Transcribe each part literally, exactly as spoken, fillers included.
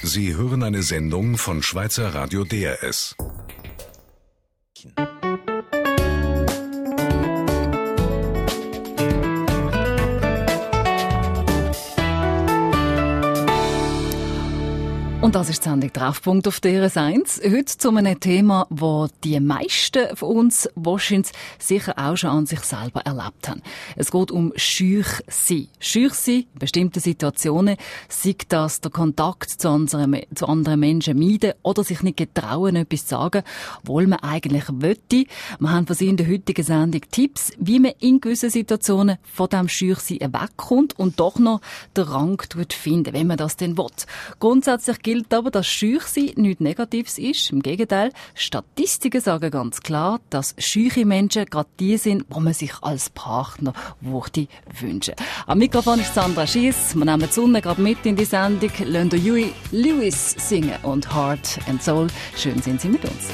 Sie hören eine Sendung von Schweizer Radio D R S. Und das ist die Sendung «Treffpunkt» auf D R S eins. Heute zu einem Thema, das die meisten von uns wahrscheinlich sicher auch schon an sich selber erlebt haben. Es geht um Schüch-Sein. Schüch-Sein in bestimmten Situationen, sei das der Kontakt zu anderen, zu anderen Menschen meiden oder sich nicht getrauen, etwas zu sagen, obwohl man eigentlich möchte. Wir haben für Sie in der heutigen Sendung Tipps, wie man in gewissen Situationen von diesem Schüch-Sein wegkommt und doch noch den Rang findet, wenn man das denn will. Grundsätzlich gilt aber, dass Schüchsein nichts Negatives ist. Im Gegenteil, Statistiken sagen ganz klar, dass schüche Menschen gerade die sind, die man sich als Partner würde wünschen. Am Mikrofon ist Sandra Schiess. Wir nehmen die Sonne gerade mit in die Sendung. Lassen Huey Lewis singen und Heart and Soul. Schön sind Sie mit uns.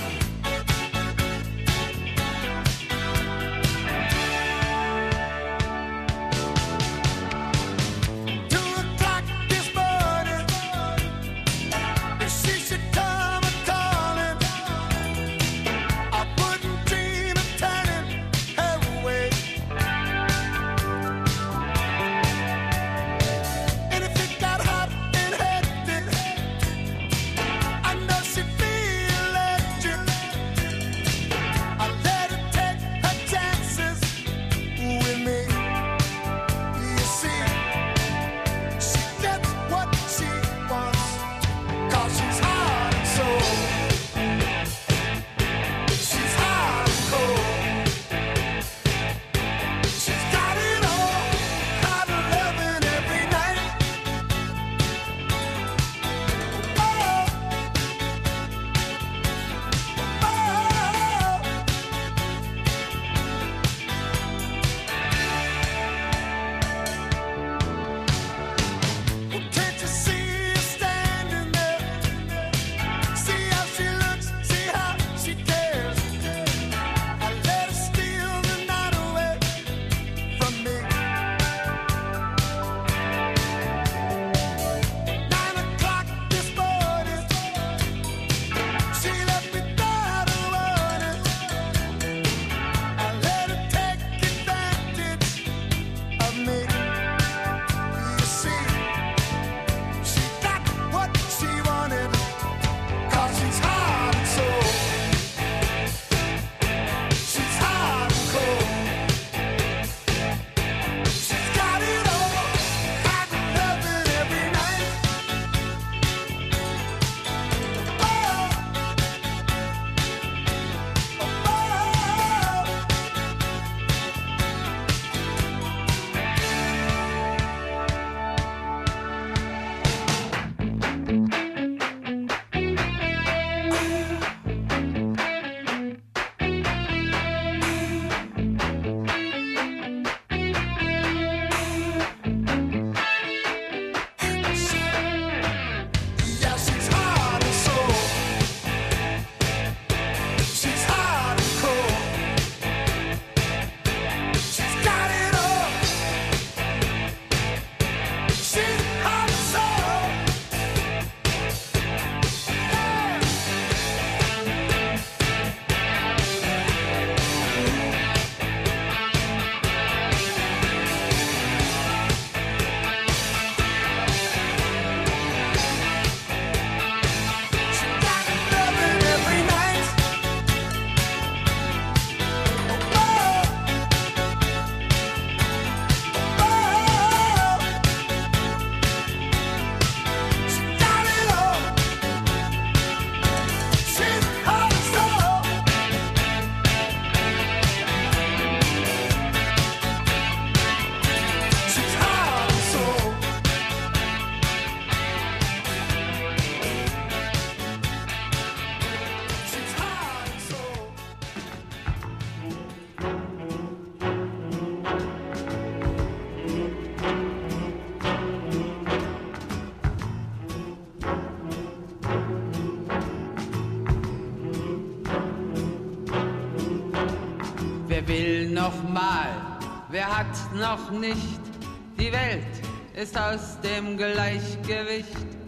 will noch mal, wer hat noch nicht? Die Welt ist aus dem Gleichgewicht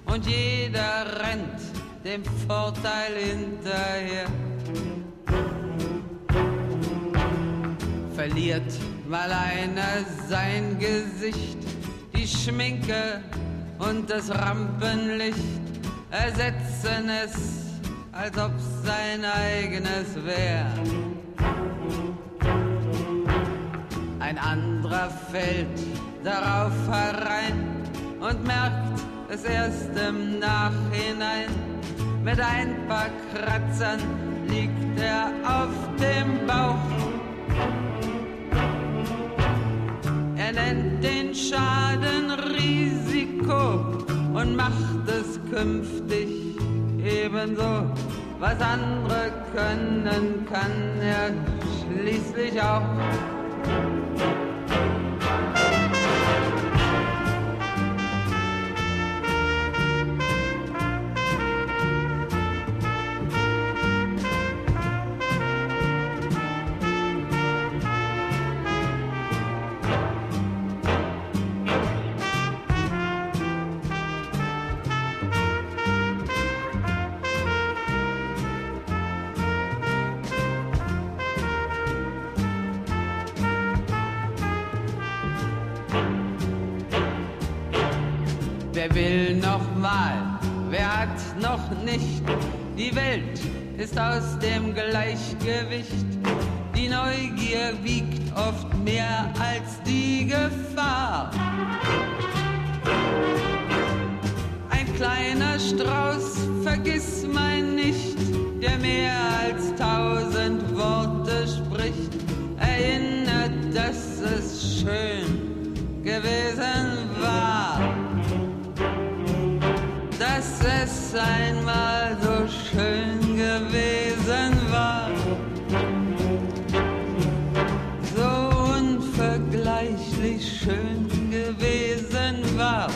und jeder rennt dem Vorteil hinterher. Verliert mal einer sein Gesicht, die Schminke und das Rampenlicht ersetzen es, als ob's sein eigenes wär. Ein anderer fällt darauf herein und merkt es erst im Nachhinein. Mit ein paar Kratzern liegt er auf dem Bauch. Er nennt den Schaden Risiko und macht es künftig ebenso. Was andere können, kann er schließlich auch. Wer will noch mal, wer hat noch nicht? Die Welt ist aus dem Gleichgewicht. Die Neugier wiegt oft mehr als die Gefahr. Ein kleiner Strauß, vergiss mein nicht, der mehr als tausend Worte spricht, erinnert, dass es schön gewesen war. Dass es einmal so schön gewesen war, so unvergleichlich schön gewesen war.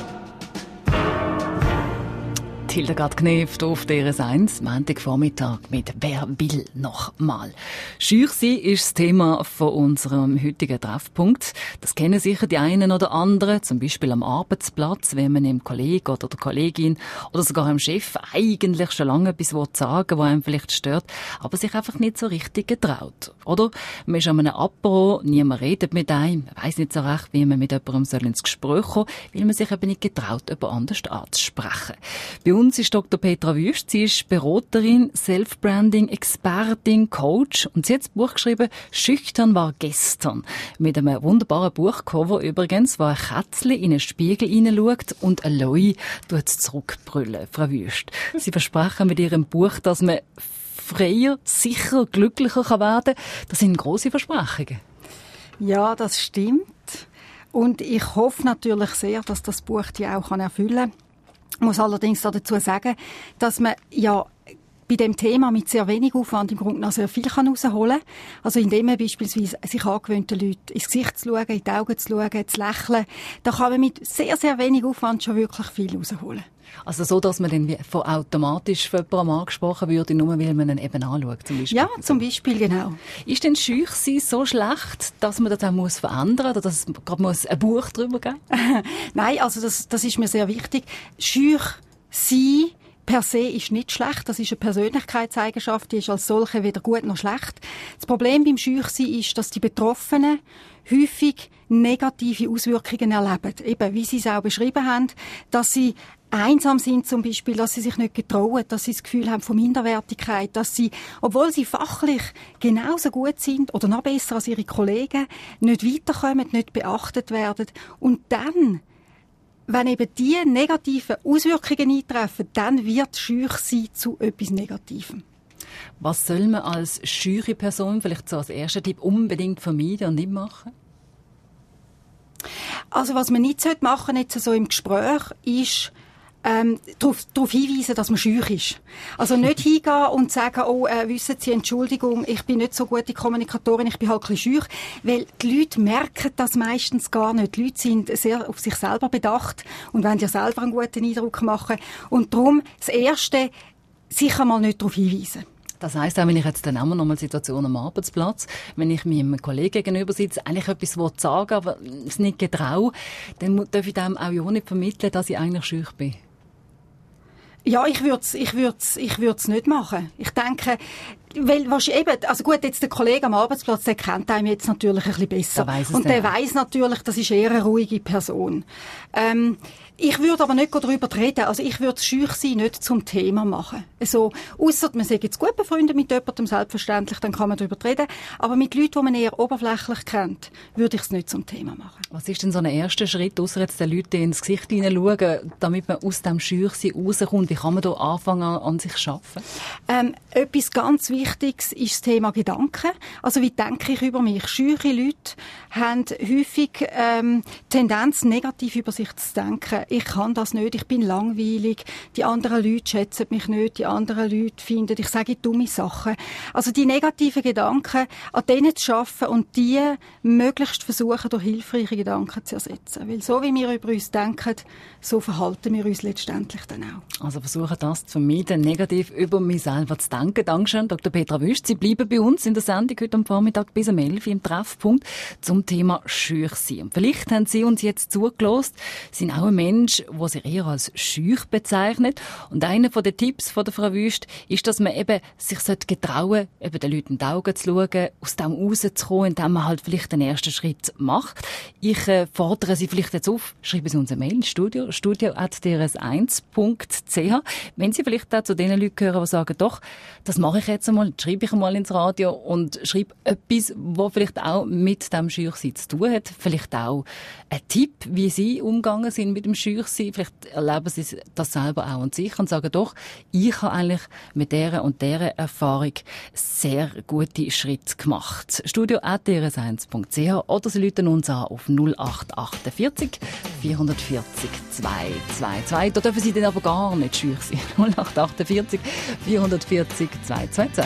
Hildegard Knef auf D R S eins, Montagvormittag mit «Wer will noch mal?». Scheu sein ist das Thema von unserem heutigen Treffpunkt. Das kennen sicher die einen oder anderen, zum Beispiel am Arbeitsplatz, wenn man dem Kollegen oder der Kollegin oder sogar dem Chef eigentlich schon lange etwas sagen will, was einem vielleicht stört, aber sich einfach nicht so richtig getraut. Oder man ist an einem Apero, niemand redet mit einem, man weiss nicht so recht, wie man mit jemandem ins Gespräch kommen soll, weil man sich eben nicht getraut, jemand anders anzusprechen. Bei uns ist Doktor Petra Wüst. Sie ist Beraterin, Self-Branding, Expertin, Coach. Und sie hat das Buch geschrieben, «Schüchtern war gestern». Mit einem wunderbaren Buchcover übrigens, wo ein Kätzchen in einen Spiegel hineinschaut und ein Loi zurückbrüllen. Frau Wüst, Sie versprechen mit Ihrem Buch, dass man freier, sicher, glücklicher werden kann. Das sind grosse Versprechungen. Ja, das stimmt. Und ich hoffe natürlich sehr, dass das Buch die auch erfüllen kann. Ich muss allerdings dazu sagen, dass man ja bei dem Thema mit sehr wenig Aufwand im Grunde noch sehr viel herausholen kann. Also indem man beispielsweise sich angewöhnt, den Leuten ins Gesicht zu schauen, in die Augen zu schauen, zu lächeln, da kann man mit sehr, sehr wenig Aufwand schon wirklich viel herausholen. Also so, dass man dann von automatisch von jemandem angesprochen würde, nur weil man ihn eben anschaut, zum Beispiel. Ja, zum Beispiel, genau. Ist denn scheu sein so schlecht, dass man das auch muss verändern muss, oder dass es gerade muss ein Buch darüber geben muss? Nein, also das, das ist mir sehr wichtig. Scheu sein per se ist nicht schlecht. Das ist eine Persönlichkeitseigenschaft, die ist als solche weder gut noch schlecht. Das Problem beim Scheuchsein ist, dass die Betroffenen häufig negative Auswirkungen erleben. Eben, wie Sie es auch beschrieben haben, dass sie einsam sind zum Beispiel, dass sie sich nicht getrauen, dass sie das Gefühl haben von Minderwertigkeit, dass sie, obwohl sie fachlich genauso gut sind oder noch besser als ihre Kollegen, nicht weiterkommen, nicht beachtet werden. Und dann, wenn eben diese negativen Auswirkungen eintreffen, dann wird Scheuchsein zu etwas Negativem. Was soll man als scheue Person, vielleicht so als erster Tipp, unbedingt vermeiden und nicht machen? Also was man nicht machen sollte, jetzt so im Gespräch, ist ähm, darauf, darauf hinweisen, dass man scheu ist. Also nicht hingehen und sagen, oh, äh, wissen Sie, Entschuldigung, ich bin nicht so gute Kommunikatorin, ich bin halt ein bisschen scheu. Weil die Leute merken das meistens gar nicht. Die Leute sind sehr auf sich selber bedacht und wollen ja selber einen guten Eindruck machen. Und darum, das Erste, sicher mal nicht darauf hinweisen. Das heisst auch, wenn ich jetzt dann auch noch mal Situation am Arbeitsplatz, wenn ich meinem Kollegen gegenüber sitze, eigentlich etwas sagen, aber es nicht getraue, dann darf ich dem auch ja nicht vermitteln, dass ich eigentlich scheu bin. Ja, ich würde es ich würd's, ich würd's nicht machen. Ich denke, weil was eben, also gut, jetzt der Kollege am Arbeitsplatz, der kennt einen jetzt natürlich ein bisschen besser. Der und der weiss natürlich, das ist eher eine ruhige Person. Ähm, ich würde aber nicht darüber reden. Also ich würde schüch sein nicht zum Thema machen. Also, ausser man sagt jetzt gut befreundet mit jemandem, selbstverständlich, dann kann man darüber reden. Aber mit Leuten, die man eher oberflächlich kennt, würde ich es nicht zum Thema machen. Was ist denn so ein erster Schritt, ausser jetzt den Leuten ins Gesicht hineinschauen, damit man aus dem Schüchsein rauskommt? Wie kann man da anfangen, an sich zu arbeiten? Ähm, etwas ganz Wichtiges ist das Thema Gedanken. Also wie denke ich über mich? Schüche Leute haben häufig ähm, Tendenz, negativ über sich zu denken. Ich kann das nicht, ich bin langweilig, die anderen Leute schätzen mich nicht, die anderen Leute finden, ich sage dumme Sachen. Also die negativen Gedanken, an denen zu arbeiten und die möglichst versuchen, durch hilfreiche Gedanken zu ersetzen. Weil so wie wir über uns denken, so verhalten wir uns letztendlich dann auch. Also versuchen das zu vermeiden, negativ über mich selber zu denken. Dankeschön, Doktor Petra Wüst. Sie bleiben bei uns in der Sendung heute am Vormittag bis um elf Uhr im Treffpunkt zum Thema Schüchsein. Und vielleicht haben Sie uns jetzt zugelassen, sind auch ein Mensch, der sich eher als schüch bezeichnet. Und einer von den Tipps von der Frau Wüst ist, dass man eben sich getrauen sollte, eben den Leuten in die Augen zu schauen, aus dem rauszukommen, indem man halt vielleicht den ersten Schritt macht. Ich äh, fordere Sie vielleicht jetzt auf, schreiben Sie uns eine Mail ins Studio, studio at d r s eins punkt c h. Wenn Sie vielleicht auch zu den Leuten gehören, die sagen, doch, das mache ich jetzt einmal, schreibe ich einmal ins Radio und schreibe etwas, was vielleicht auch mit dem Schüchsein zu tun hat. Vielleicht auch ein Tipp, wie Sie umgegangen sind mit dem Schüchsein. Vielleicht erleben Sie das selber auch an sich und sagen, doch, ich habe eigentlich mit dieser und dieser Erfahrung sehr gute Schritte gemacht. studio at d r s eins punkt c h oder Sie rufen uns an auf null acht achtundvierzig vierhundertvierzig zweihundertzweiundzwanzig. Da dürfen Sie dann aber gar nicht schüch sein. null acht achtundvierzig vierhundertvierzig zweihundertzweiundzwanzig.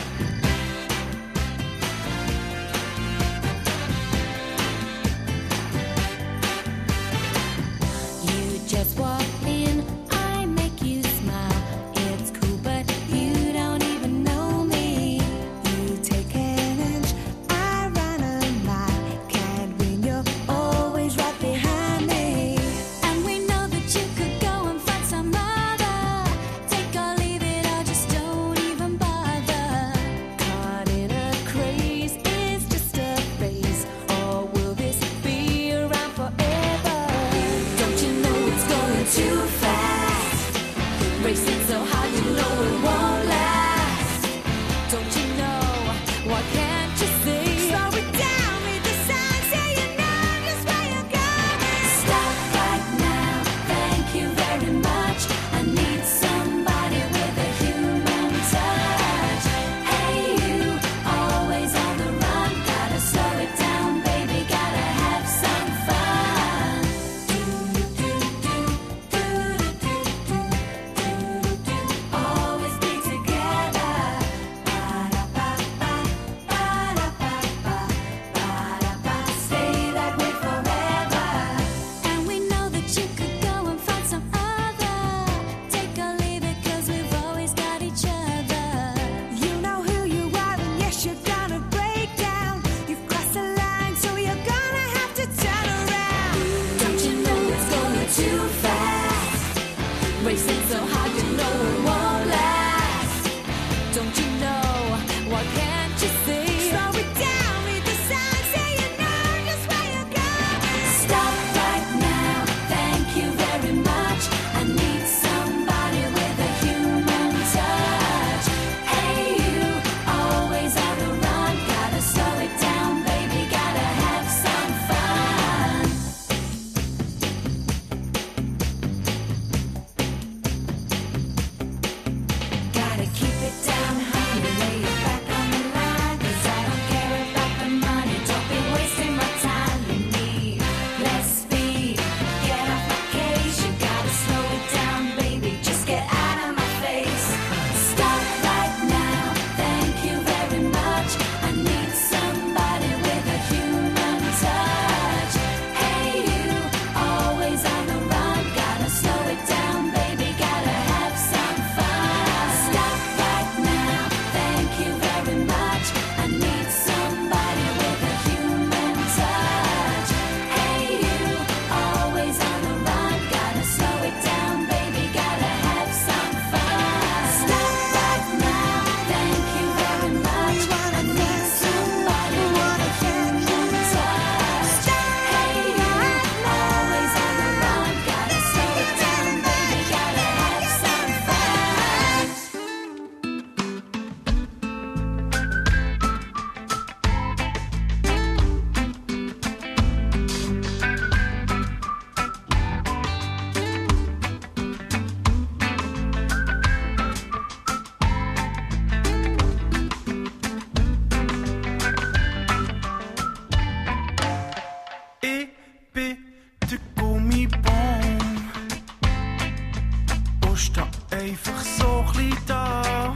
steh einfach so ein bisschen da.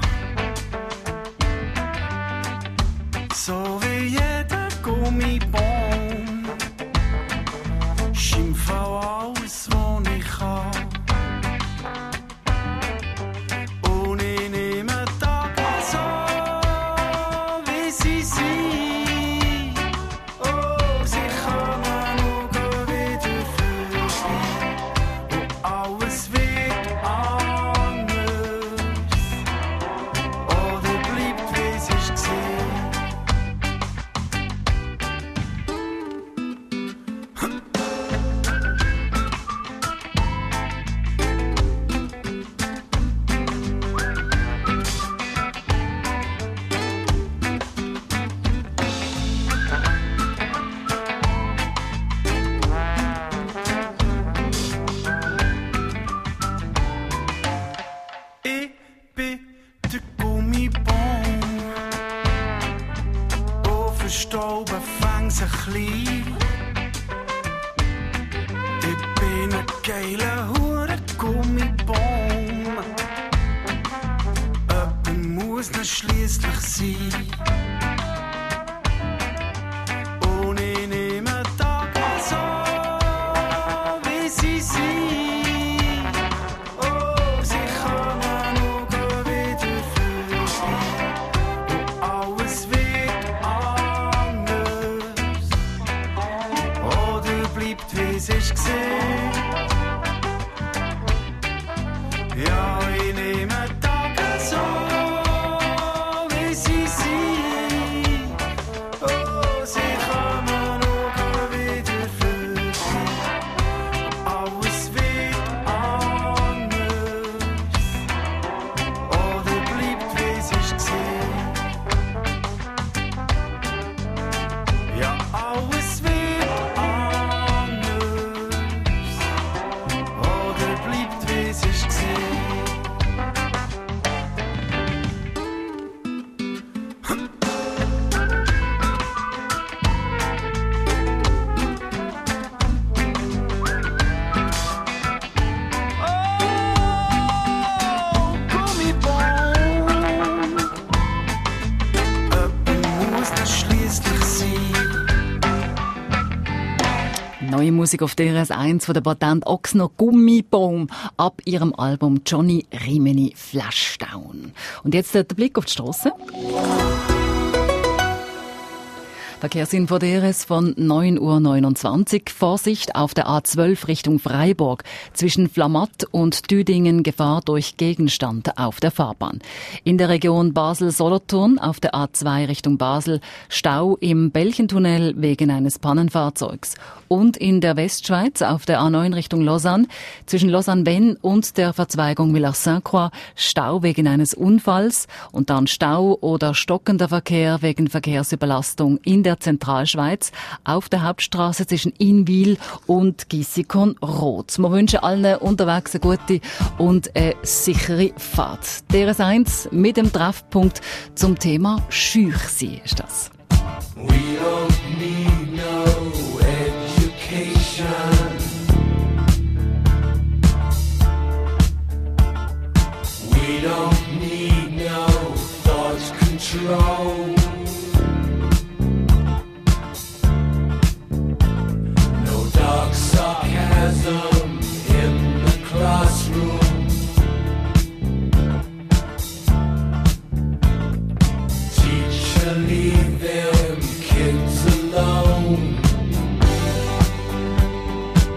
So wie jeder Gummibaum. Schimpf auch alles, was ich kann. Und ich nehme Tage so, wie sie sind. Oh, sie kommen nur wieder vorbei. Und alles wird anders. Oder bleibt, wie es ist gewesen. Stauben fängt sich klein. Ich bin ein geiler Hure-Gummibaum. Jemand muss noch schliesslich sein. Und ich nehme Tage so, wie sie sind. Oh, sie kommen nur wieder vorbei. Und alles wird wie es ist gewesen. Ja, ich nehme Tage so, wie sie sind. Oh, sie kommen nur wieder vorbei. Alles wird anders. Oder bleibt, wie es ist gewesen. Ja, alles wird Neue Musik auf D R S eins von der Band Ochsner Gummibaum ab ihrem Album Johnny Rimini Flashdown. Und jetzt der Blick auf die Strasse. Verkehrsinfo D R S von neun Uhr neunundzwanzig. Vorsicht auf der A zwölf Richtung Freiburg. Zwischen Flamatt und Düdingen Gefahr durch Gegenstand auf der Fahrbahn. In der Region Basel-Solothurn auf der A zwei Richtung Basel Stau im Belchentunnel wegen eines Pannenfahrzeugs. Und in der Westschweiz auf der A neun Richtung Lausanne zwischen Lausanne-Vennes und der Verzweigung Villars-Sainte-Croix Stau wegen eines Unfalls und dann Stau oder stockender Verkehr wegen Verkehrsüberlastung in der Zentralschweiz auf der Hauptstraße zwischen Inwil und Gissikon-Roth. Wir wünschen allen unterwegs eine gute und eine sichere Fahrt. D R S eins mit dem Treffpunkt zum Thema Schüch sein ist das. We don't need no education. We don't need no thought control. No dark sarcasm in the classroom. Teacher, leave them kids alone.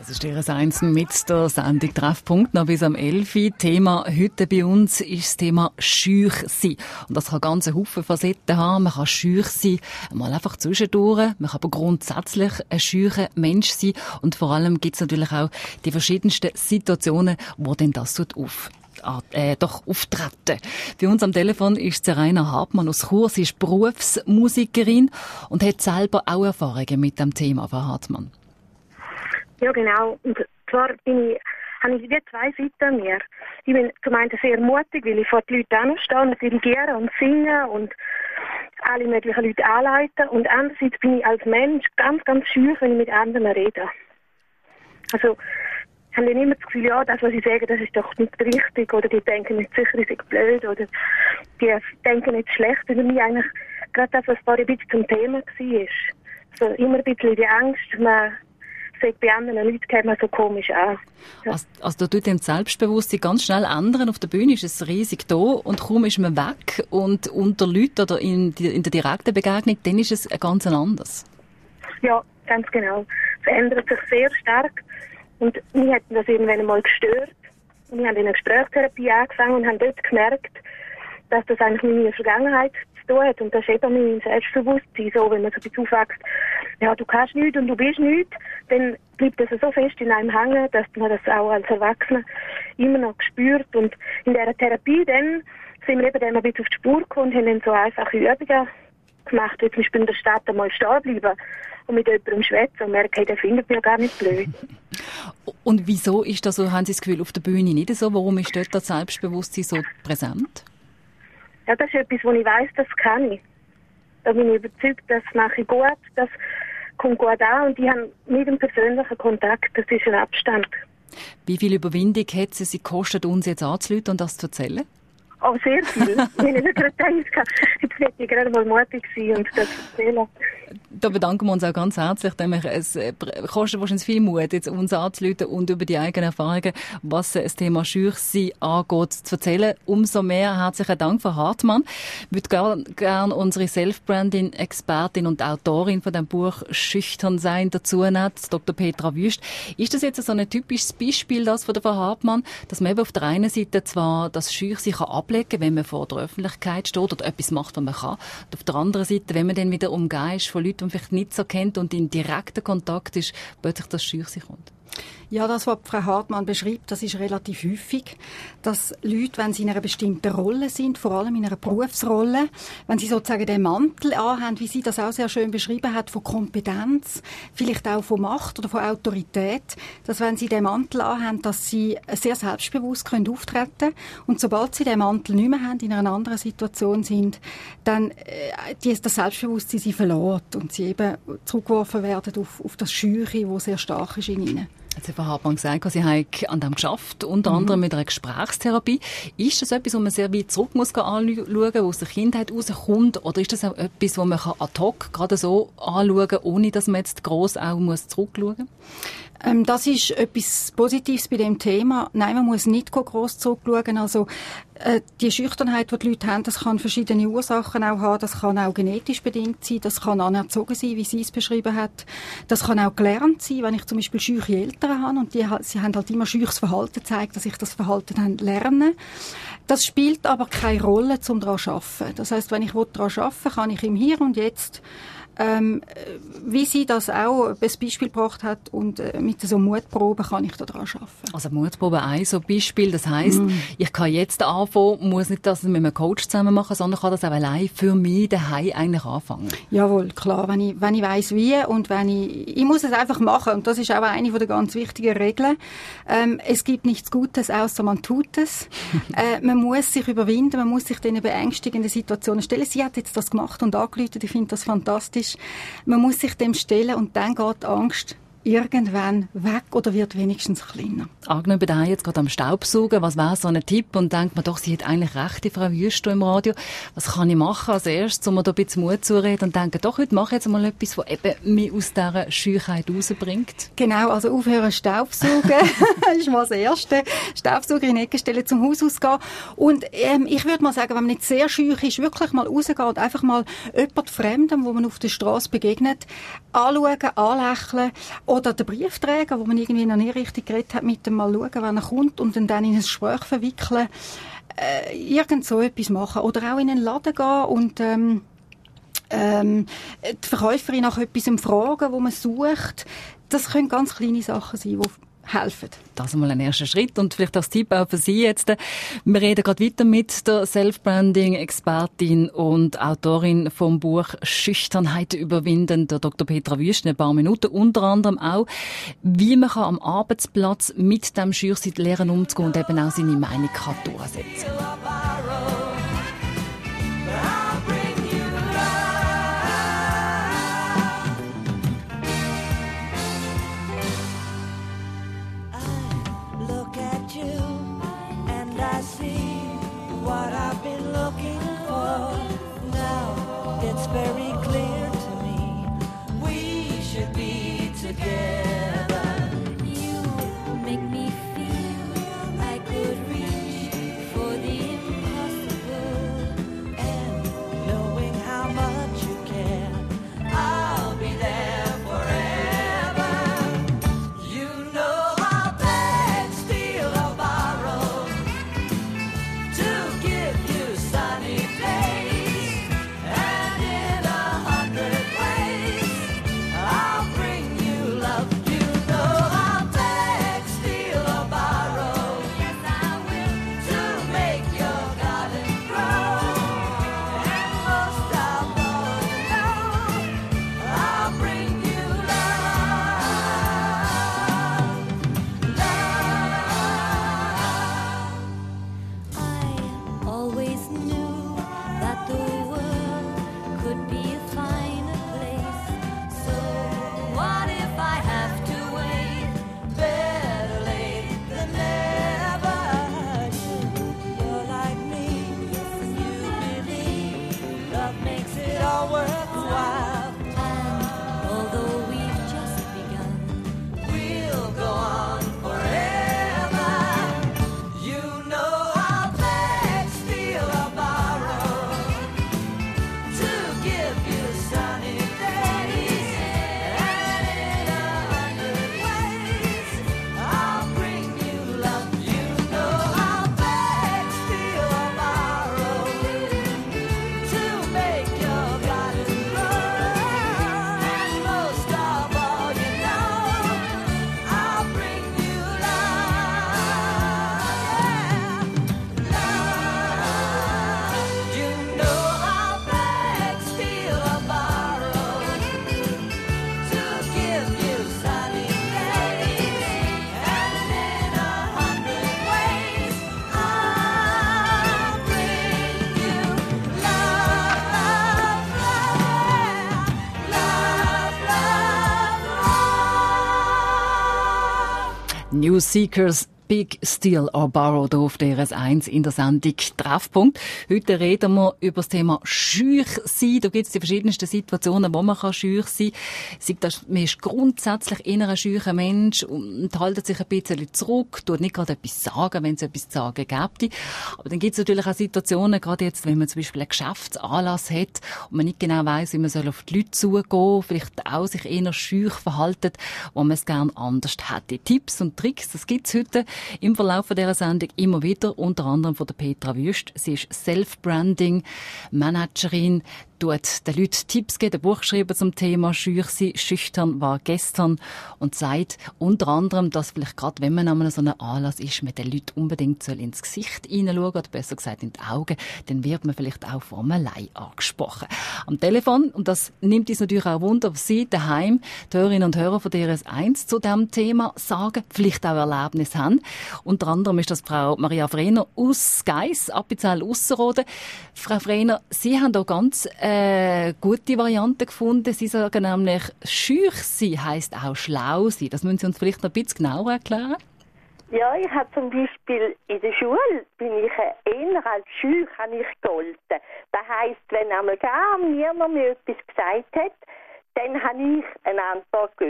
Das ist Ihre Eins mit der Sendung Treffpunkt noch bis am elf Uhr. Thema heute bei uns ist das Thema schüch sein. Und das kann ganz einen Haufen Facetten haben. Man kann schüch sein, mal einfach zwischendurch. Man kann aber grundsätzlich ein schücher Mensch sein. Und vor allem gibt es natürlich auch die verschiedensten Situationen, wo denn das auf Äh, doch auftreten. Bei uns am Telefon ist Seraina Hartmann aus Chur. Sie ist Berufsmusikerin und hat selber auch Erfahrungen mit dem Thema, Frau Hartmann. Ja, genau. Und zwar bin ich, habe ich wie zwei Seiten an mir. Ich bin zum einen sehr mutig, weil ich vor den Leuten anstehe und dirigiere und singe und alle möglichen Leute anleiten. Und andererseits bin ich als Mensch ganz, ganz schüch, wenn ich mit anderen rede. Also, ich habe dann immer das Gefühl, ja, das, was ich sage, das ist doch nicht richtig, oder die denken nicht sicher, ich sei blöd, oder die denken nicht schlecht über mich. Eigentlich gerade das, was vorher ein bisschen zum Thema war. Also immer ein bisschen die Angst, man sagt, bei anderen Leuten geht man so komisch an. Ja. Also, also da tut dem Selbstbewusstsein ganz schnell ändern. Auf der Bühne ist es riesig da und kaum ist man weg und unter Leuten oder in, die, in der direkten Begegnung, dann ist es ganz anders. Ja, ganz genau. Es ändert sich sehr stark. Und mich hat das irgendwann einmal gestört. Und ich habe in einer Gesprächstherapie angefangen und habe dort gemerkt, dass das eigentlich mit meiner Vergangenheit zu tun hat. Und das ist eben mein Selbstbewusstsein. So, wenn man so ein bisschen aufwächst, ja, du kannst nichts und du bist nichts, dann bleibt das so fest in einem hängen, dass man das auch als Erwachsener immer noch spürt. Und in dieser Therapie dann sind wir eben dann ein bisschen auf die Spur gekommen und haben dann so einfache Übungen gemacht, wie zum Beispiel in der Stadt einmal stehen bleiben und mit jemandem schwätzen und merken, hey, der findet mich ja gar nicht blöd. Und wieso ist das so, haben Sie das Gefühl, auf der Bühne nicht so? Warum ist dort das Selbstbewusstsein so präsent? Ja, das ist etwas, wo ich weiss, das kann ich. Da bin ich überzeugt, das mache ich gut, das kommt gut an und ich habe mit dem persönlichen Kontakt, das ist ein Abstand. Wie viel Überwindung hat es Sie gekostet, uns jetzt anzurufen und das zu erzählen? Oh, sehr viel. Ich habe nicht gerade gedacht, jetzt werde ich gerade mal mutig sein und das erzählen. Da bedanken wir uns auch ganz herzlich, denn es kostet wahrscheinlich viel Mut, jetzt uns anzurufen und über die eigenen Erfahrungen, was das Thema Schüchsein angeht, zu erzählen. Umso mehr herzlichen Dank, Frau Hartmann. Ich würde gerne gern unsere Self-Branding, Expertin und Autorin von dem Buch «Schüchtern sein» dazu nehmen, Doktor Petra Wüst. Ist das jetzt so ein typisches Beispiel, das von der Frau Hartmann, dass man eben auf der einen Seite zwar das Schüchsein kann ablegen, wenn man vor der Öffentlichkeit steht oder etwas macht, was man kann, und auf der anderen Seite, wenn man dann wieder umgeht ist von Leuten, die man vielleicht nicht so kennt und in direkten Kontakt ist, plötzlich das Schüchsein kommt. Ja, das, was Frau Hartmann beschreibt, das ist relativ häufig, dass Leute, wenn sie in einer bestimmten Rolle sind, vor allem in einer Berufsrolle, wenn sie sozusagen den Mantel anhaben, wie sie das auch sehr schön beschrieben hat, von Kompetenz, vielleicht auch von Macht oder von Autorität, dass wenn sie den Mantel anhaben, dass sie sehr selbstbewusst können auftreten können. Und sobald sie den Mantel nicht mehr haben, in einer anderen Situation sind, dann äh, die, das Selbstbewusstsein sie verlässt und sie eben zurückgeworfen werden auf, auf das Schüche, das sehr stark ist in ihnen. Jetzt hat Frau Hartmann gesagt, Sie haben an dem geschafft, unter anderem mhm. mit einer Gesprächstherapie. Ist das etwas, wo man sehr weit zurück muss anschauen, wo aus der Kindheit rauskommt? Oder ist das auch etwas, wo man ad hoc gerade so anschauen kann, ohne dass man jetzt gross auch muss zurückschauen muss? Ähm, das ist etwas Positives bei dem Thema. Nein, man muss nicht gross zurückschauen. Also, äh, die Schüchternheit, die die Leute haben, das kann verschiedene Ursachen auch haben. Das kann auch genetisch bedingt sein. Das kann anerzogen sein, wie sie es beschrieben hat. Das kann auch gelernt sein, wenn ich zum Beispiel schüche Eltern habe und die, sie haben halt immer schüches Verhalten gezeigt, dass ich das Verhalten dann lerne. Das spielt aber keine Rolle, um daran zu arbeiten. Das heisst, wenn ich daran arbeiten will, kann ich im Hier und Jetzt Ähm, wie sie das auch als Beispiel gebracht hat und äh, mit so Mutproben kann ich da dran arbeiten. Also Mutprobe ein so Beispiel, das heisst, mm. ich kann jetzt anfangen, muss nicht das mit einem Coach zusammen machen, sondern kann das auch allein für mich daheim eigentlich anfangen. Jawohl, klar, wenn ich, wenn ich weiss wie und wenn ich, ich muss es einfach machen und das ist auch eine der ganz wichtigen Regeln. Ähm, es gibt nichts Gutes, außer man tut es. äh, man muss sich überwinden, man muss sich diesen beängstigenden Situationen stellen. Sie hat jetzt das gemacht und angerufen, ich finde das fantastisch. Man muss sich dem stellen und dann geht die Angst irgendwann weg oder wird wenigstens kleiner. Angenommen, bei der jetzt gerade am Staubsaugen, was wäre so ein Tipp? Und denkt man doch, sie hat eigentlich recht, die Frau Wüst im Radio. Was kann ich machen als erstes, um mir da ein bisschen Mut zureden und denken, doch, heute mache ich jetzt mal etwas, was eben mich aus dieser Scheuchheit rausbringt? Genau, also aufhören Staubsaugen, das ist mal das Erste. Staubsauger in die Ecke stellen, zum Haus ausgehen. Und ähm, ich würde mal sagen, wenn man nicht sehr schüch ist, wirklich mal rausgehen und einfach mal jemand Fremdem, wo man auf der Straße begegnet, anschauen, anlächeln Oder der Briefträger, wo man irgendwie noch nicht richtig geredet hat, mit dem mal schauen, wenn er kommt und ihn dann in ein Gespräch verwickeln. Äh, irgend so etwas machen. Oder auch in einen Laden gehen und ähm, ähm, die Verkäuferin nach etwas fragen, wo man sucht. Das können ganz kleine Sachen sein, die helfen. Das ist mal ein erster Schritt und vielleicht als Tipp auch für Sie jetzt. Wir reden gerade weiter mit der Self-Branding-Expertin und Autorin vom Buch «Schüchternheit überwinden», der Doktor Petra Wüst, in ein paar Minuten. Unter anderem auch, wie man am Arbeitsplatz mit dem Schüchsein lernen umzugehen und eben auch seine Meinung kann durchsetzen kann. What I've been looking for now, it's very clear to me. We should be together. You make me feel I could reach for the impossible. And knowing how much you care, I'll be there forever. You know I'll beg, steal or borrow to give you sunny days, and in a hundred ways I'll bring you love. You know I'll beg, steal or borrow, Yes, I will. to make your garden grow. And most of all, you know, I'll bring you love, love. I always knew that the world could be a finer place. So what if I have to wait? Better late than never. You're like me, and you believe love makes it all worthwhile. And although we've just begun, We'll go on forever. You know I'll beg, steal or borrow to give you sunny days, and in a hundred ways I'll bring you love. You know I'll beg, steal or borrow to make your garden grow. And most of all, you know, I'll bring you love, love. You know I'll beg, steal or borrow to give you sunny days, and in a hundred ways I'll bring you love, love, love, love. New Seekers, Big Steal or Borrow, hier auf D R S eins in der Sendung Treffpunkt. Heute reden wir über das Thema schüch sein. Da gibt es die verschiedensten Situationen, wo man kann schüch sein kann. Sagt das, man ist grundsätzlich eher ein schücher Mensch und hält sich ein bisschen zurück, tut nicht gerade etwas sagen, wenn es etwas zu sagen gibt. Aber dann gibt es natürlich auch Situationen, gerade jetzt, wenn man zum Beispiel einen Geschäftsanlass hat und man nicht genau weiss, wie man soll auf die Leute zugehen, vielleicht auch sich eher schüch verhalten, wo man es gerne anders hätte. Tipps und Tricks, das gibt es heute im Verlauf dieser Sendung immer wieder, unter anderem von der Petra Wüst. Sie ist Self-Branding-Managerin, tut den Leuten Tipps geben, ein Buch geschrieben zum Thema «Schüch sein, schüchtern war gestern» und sagt unter anderem, dass vielleicht gerade, wenn man an so einem Anlass ist, man den Leuten unbedingt soll ins Gesicht hineinschauen oder besser gesagt in die Augen, dann wird man vielleicht auch vom Allein angesprochen. Am Telefon, und das nimmt uns natürlich auch Wunder, was Sie daheim, die Hörerinnen und Hörer von D R S eins zu diesem Thema sagen, vielleicht auch Erlebnisse haben. Unter anderem ist das Frau Maria Frehner aus Geiss, Appenzell Ausserrhoden. Frau Frehner, Sie haben da ganz äh, gute Variante gefunden. Sie sagen nämlich, schüch sein heisst auch schlau sein. Das müssen Sie uns vielleicht noch ein bisschen genauer erklären. Ja, ich habe zum Beispiel in der Schule bin ich eher als schüch habe ich gegolten. Das heisst, wenn einmal gar niemand mir etwas gesagt hat, dann habe ich eine Antwort gewusst.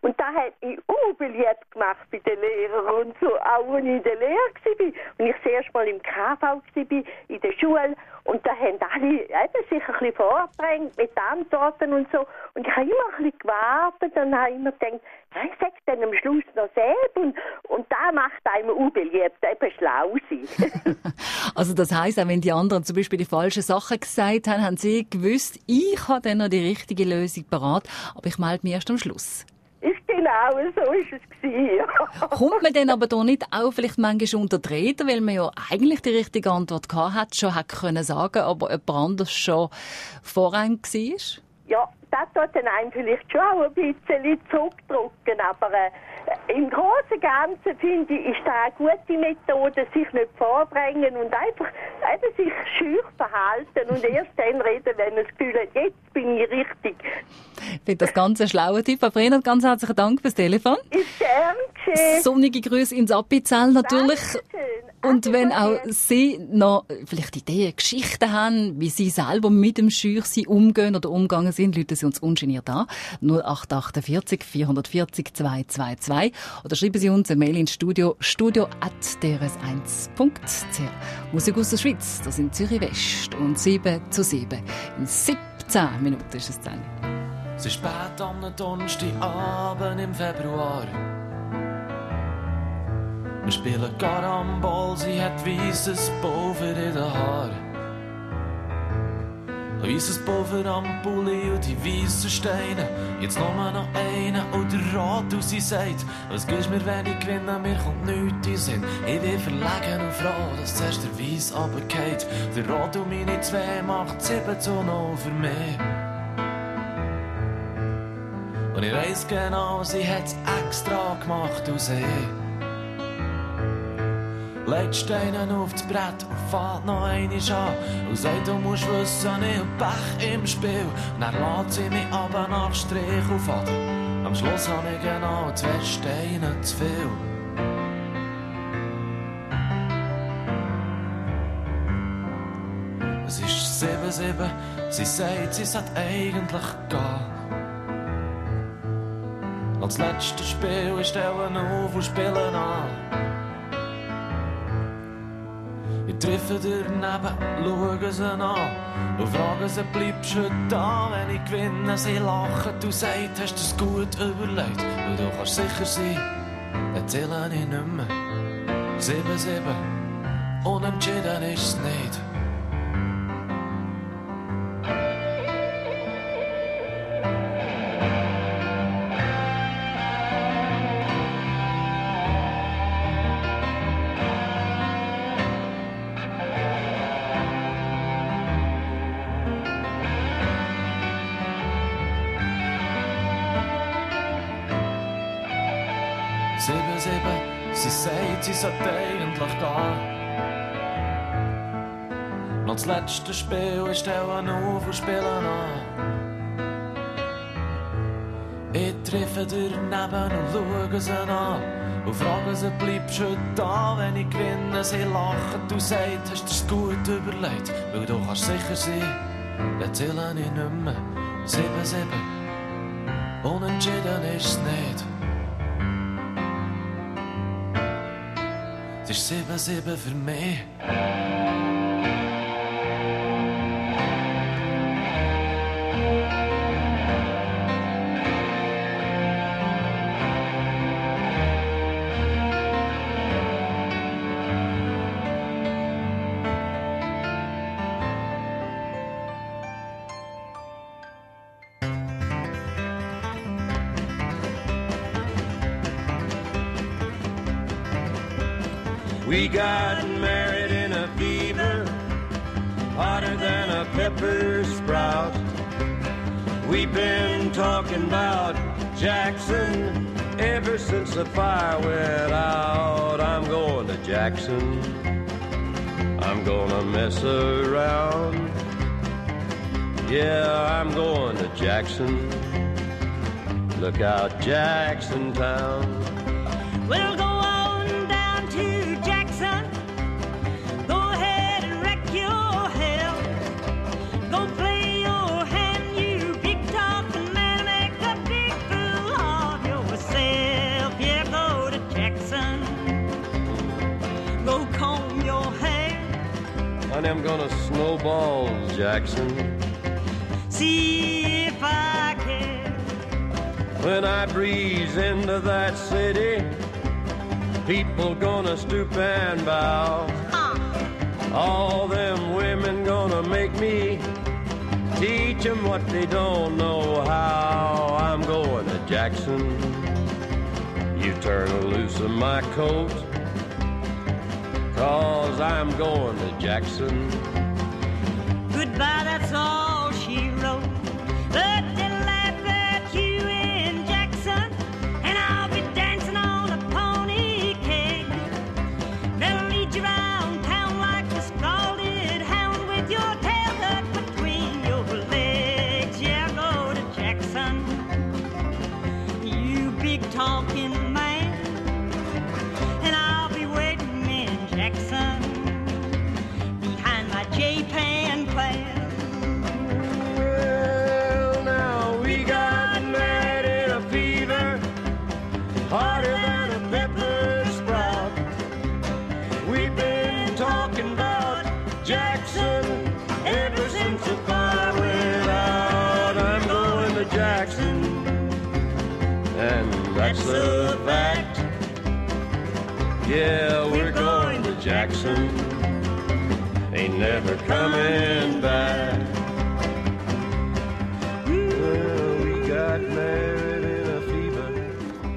Und das hat mich unbeliebt gemacht bei den Lehrern und so, auch als ich in der Lehre war. Und ich das erste Mal im K V war, in der Schule. Und da haben alle eben sich ein bisschen vordrängt mit Antworten und so. Und ich habe immer ein bisschen gewartet und habe immer gedacht, ich sage es dann am Schluss noch selbst. Und, und das macht einem unbeliebt, eben schlau sein. Also das heisst, auch wenn die anderen zum Beispiel die falschen Sachen gesagt haben, haben sie gewusst, ich habe dann noch die richtige Lösung parat, aber ich melde mich erst am Schluss. Ist genau, so ist es gewesen. Kommt man dann aber doch nicht auch vielleicht manchmal unter die Räder, weil man ja eigentlich die richtige Antwort gehabt hat, schon hat können sagen, aber jemand anderes schon vor einem war? Ja, das tut dann einem vielleicht schon auch ein bisschen zurückdrücken, aber äh, im Großen und Ganzen finde ich, ist das eine gute Methode, sich nicht vordrängen und einfach eben sich scheu verhalten und erst dann reden, wenn man das Gefühl hat, jetzt bin ich richtig. Ich finde das ganz ein schlauer Tipp. Frau Brenner, ganz herzlichen Dank fürs Telefon. Ist gern geschehen. Sonnige Grüße ins Appenzell natürlich. Dankeschön. Und wenn Ade, auch Sie noch vielleicht Ideen, Geschichten haben, wie Sie selber mit dem Scheuchsein umgehen oder umgegangen sind, rufen Sie uns ungeniert an. null acht acht vier vier vier null zwei zwei zwei oder schreiben Sie uns eine Mail ins Studio, studio at d r s eins punkt c h. Musik aus der Schweiz, das sind Zürich West und sieben zu sieben. In siebzehn Minuten ist es dann. Es ist spät am Donnerstagabend im Februar. Wir spielen Karambol, sie hat weisses Pulver in den Haaren. Ein weisses Pulver am Pulli und die weissen Steine. Jetzt nur noch einen und der Rat und sie sagt, was gibst mir, wenn ich gewinne, mir kommt nichts in Sinn. Ich bin verlegen und froh, dass zuerst der Weiss runtergeht. Der Rat und meine zwei macht sieben zu null für mich. Und ich weiss genau, sie hat's extra gemacht aus sie. Legt Steine auf das Brett und fällt noch einmal an. Und sagt, du musst wissen, ich hab Pech im Spiel. Und dann lässt sie mich aber nach Strich auf Faden. Am Schluss hab ich genau zwei Steine zu viel. Es ist sieben sieben, sie sagt, sie sollte eigentlich gehen. Als letztes Spiel ist stellen auf und spielen an. Ich treffe daneben, schaue sie an und frage sie, bleibst du heute da, wenn ich gewinne? Sie lachen, du sagst, hast du es gut überlegt? Und du kannst sicher sein, erzähle ich nicht mehr. Sieben, sieben, unentschieden ist es nicht. Sieben, sieben, sie sagt, sie sollte eigentlich gehen. Noch das letzte Spiel ist stellen auf und spielen an. Ich treffe daneben und schaue sie an. Und frage sie, bleibst du heute da, wenn ich gewinne? Sie lachen, du sagst, hast du es gut überlegt? Weil du kannst sicher sein, erzähle ich nicht mehr. Sieben, sieben, unentschieden ist es nicht. Es ist sieben sieben für mich. We got married in a fever, hotter than a pepper sprout. We've been talking about Jackson ever since the fire went out. I'm going to Jackson, I'm gonna mess around. Yeah, I'm going to Jackson, look out Jackson Town. We'll go on down to Jackson. Go ahead and wreck your hell. Go play your hand, you big talking man. Make a big fool of yourself. am gonna snowball Jackson. See if I can. When I breeze into that city, people gonna stoop and bow. All them women gonna make me teach 'em what they don't know how. I'm going to Jackson. You turn loose of my coat, 'cause I'm going to Jackson. Goodbye, that's all she wrote. But they'll laugh at you in Jackson, and I'll be dancing on a pony keg. They'll lead you around town like a scalded hound with your tail tucked between your legs. Yeah, go to Jackson, you big talking man, and I'll be waiting in Jackson behind my J-Pan plan. Well, now we got married in a fever, harder than a pepper sprout. We've been talking about Jackson ever since the fire went out. I'm going to Jackson, and that's a fact. Yeah, we're going to Jackson, ain't never coming back. Well, we got married in a fever,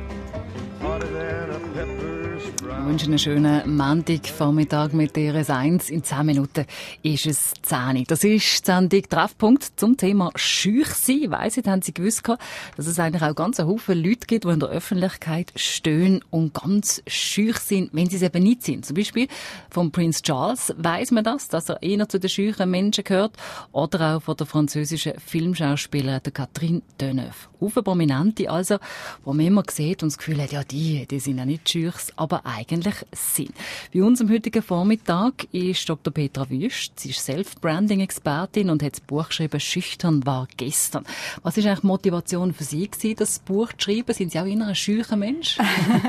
harder than a pepper sprout. Ich wünsche einen schönen Montagvormittag mit D R S eins. In zehn Minuten ist es zehn. Das ist die Sendung Treffpunkt zum Thema schüch sein. Ich weiss nicht, haben Sie gewusst, dass es eigentlich auch ganz einen Haufen Leute gibt, die in der Öffentlichkeit stehen und ganz schüch sind, wenn sie es eben nicht sind. Zum Beispiel von Prince Charles weiss man das, dass er eher zu den schüchen Menschen gehört. Oder auch von der französischen Filmschauspielerin Catherine Deneuve. Haufen Prominente also, wo man immer sieht und das Gefühl hat, ja, die, die sind ja nicht schüch, aber eigentlich sind. Bei uns am heutigen Vormittag ist Doktor Petra Wüst. Sie ist Self-Branding-Expertin und hat das Buch geschrieben «Schüchtern war gestern». Was war eigentlich die Motivation für Sie gewesen, das Buch zu schreiben? Sind Sie auch immer ein schücher Mensch?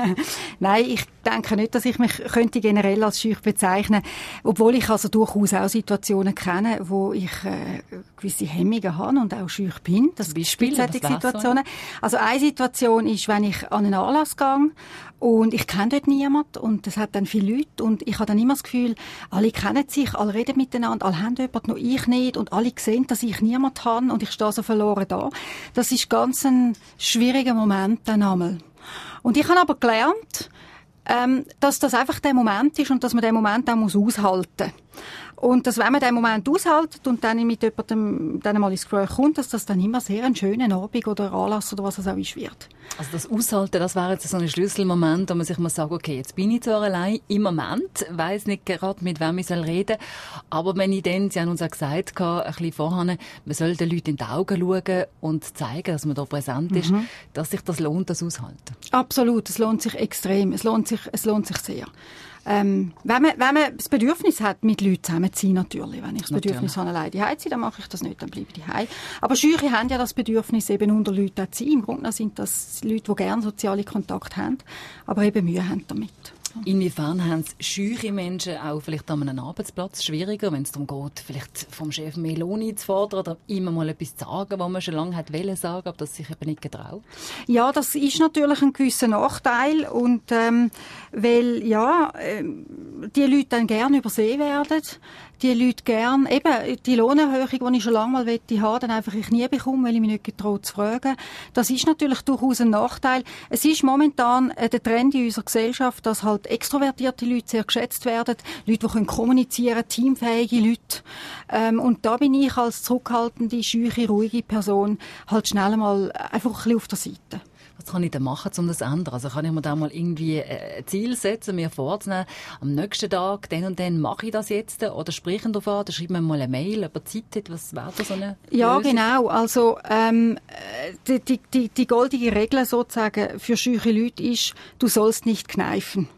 Nein, ich denke nicht, dass ich mich könnte generell als schüch bezeichnen, obwohl ich also durchaus auch Situationen kenne, wo ich äh, gewisse Hemmungen habe und auch schüch bin. Das Beispiel, solche Situationen. Also eine Situation ist, wenn ich an einen Anlass gehe und ich kenne dort niemanden und es hat dann viele Leute und ich habe dann immer das Gefühl, alle kennen sich, alle reden miteinander, alle haben jemanden, nur ich nicht und alle sehen, dass ich niemanden habe und ich stehe so verloren da. Das ist ganz ein schwieriger Moment dann einmal. Und ich habe aber gelernt, ähm, dass das einfach der Moment ist und dass man den Moment auch muss aushalten muss. Und dass, wenn man den Moment aushält und dann mit jemandem dann mal ins Gespräch kommt, dass das dann immer sehr ein schöner Abend oder Anlass oder was es auch ist wird. Also das Aushalten, das wäre jetzt so ein Schlüsselmoment, wo man sich mal sagt, okay, jetzt bin ich zwar allein im Moment, weiss nicht gerade, mit wem ich soll reden, aber wenn ich dann, Sie haben uns auch gesagt, ein bisschen vorher, man soll den Leuten in die Augen schauen und zeigen, dass man da präsent ist, mhm. dass sich das lohnt, das aushalten. Absolut, es lohnt sich extrem, es lohnt sich, es lohnt sich sehr. Ähm, wenn man, wenn man das Bedürfnis hat, mit Leuten zusammen zu sein, natürlich. Wenn ich das Bedürfnis habe, alleine zu sein, dann mache ich das nicht, dann bleibe ich daheim. Aber Schüche haben ja das Bedürfnis, eben unter Leuten zu sein. Im Grunde sind das Leute, die gerne soziale Kontakte haben, aber eben Mühe haben damit. Inwiefern haben es schüche Menschen auch vielleicht an einem Arbeitsplatz schwieriger, wenn es darum geht, vielleicht vom Chef mehr Lohn zu fordern oder immer mal etwas zu sagen, was man schon lange hat wollen sagen, aber das sich eben nicht getraut? Ja, das ist natürlich ein gewisser Nachteil und ähm, weil ja äh, die Leute dann gerne übersehen werden, die Leute gerne, eben die Lohnerhöhung, die ich schon lange mal wette haben, dann einfach ich nie bekomme, weil ich mich nicht getraut zu fragen. Das ist natürlich durchaus ein Nachteil. Es ist momentan äh, der Trend in unserer Gesellschaft, dass halt extrovertierte Leute sehr geschätzt werden, Leute, die können kommunizieren, teamfähige Leute. Ähm, und da bin ich als zurückhaltende, schüche, ruhige Person halt schnell mal einfach ein bisschen auf der Seite. Was kann ich denn machen, um das zu ändern? Also kann ich mir da mal irgendwie ein Ziel setzen, mir vorzunehmen, am nächsten Tag, dann und dann mache ich das jetzt, oder sprechen darauf an, oder schreiben wir mal eine Mail, ob er Zeit hat, was wäre da so eine Ja, Lösung? genau. Also ähm, die, die, die, die goldige Regel sozusagen für schüche Leute ist, du sollst nicht kneifen.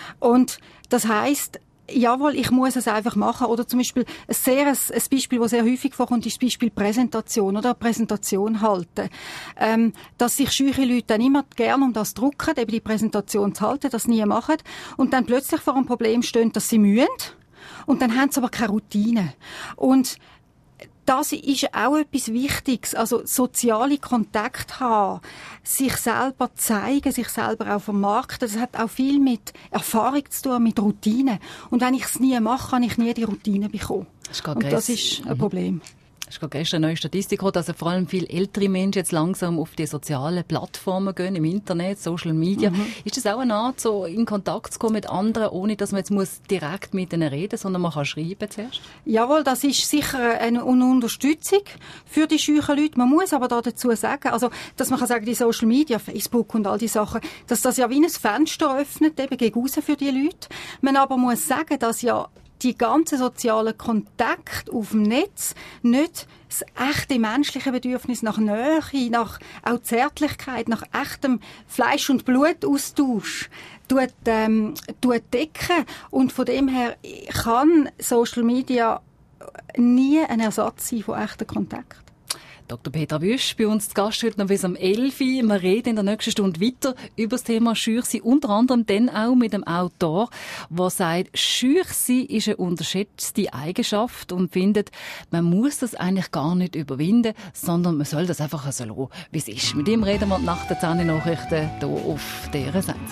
Und das heisst, jawohl, ich muss es einfach machen. Oder zum Beispiel ein, sehr, ein, ein Beispiel, das sehr häufig vorkommt, ist das Beispiel Präsentation oder Präsentation halten. Ähm, dass sich schüche Leute dann immer gerne um das drucken, eben die Präsentation zu halten, das nie machen und dann plötzlich vor einem Problem stehen, dass sie mühen. Und dann haben sie aber keine Routine. Und das ist auch etwas Wichtiges. Also soziale Kontakte haben, sich selber zeigen, sich selber auch vermarkten. Das hat auch viel mit Erfahrung zu tun, mit Routine. Und wenn ich es nie mache, kann ich nie die Routine bekommen. Das Und das ist ein Problem. Es ist gerade gestern eine neue Statistik gekommen, dass vor allem viele ältere Menschen jetzt langsam auf die sozialen Plattformen gehen, im Internet, Social Media. Mhm. Ist das auch eine Art, so in Kontakt zu kommen mit anderen, ohne dass man jetzt muss direkt mit ihnen reden muss, sondern man kann schreiben zuerst? Jawohl, das ist sicher eine Unterstützung für die schüchen Leute. Man muss aber da dazu sagen, also, dass man kann sagen, die Social Media, Facebook und all die Sachen, dass das ja wie ein Fenster öffnet, eben gegen raus für die Leute. Man aber muss sagen, dass ja die ganzen sozialen Kontakte auf dem Netz nicht das echte menschliche Bedürfnis nach Nähe, nach auch Zärtlichkeit, nach echtem Fleisch- und Blutaustausch tut, ähm, tut decken. Und von dem her kann Social Media nie ein Ersatz sein von echten Kontakten. Doktor Petra Wüsch, bei uns zu Gast heute noch bis um elf Uhr. Wir reden in der nächsten Stunde weiter über das Thema Schüchsein. Unter anderem dann auch mit dem Autor, der sagt, Schüchsein ist eine unterschätzte Eigenschaft und findet, man muss das eigentlich gar nicht überwinden, sondern man soll das einfach so lassen, wie es ist. Mit ihm reden wir nach den zehn Nachrichten hier auf D R S eins.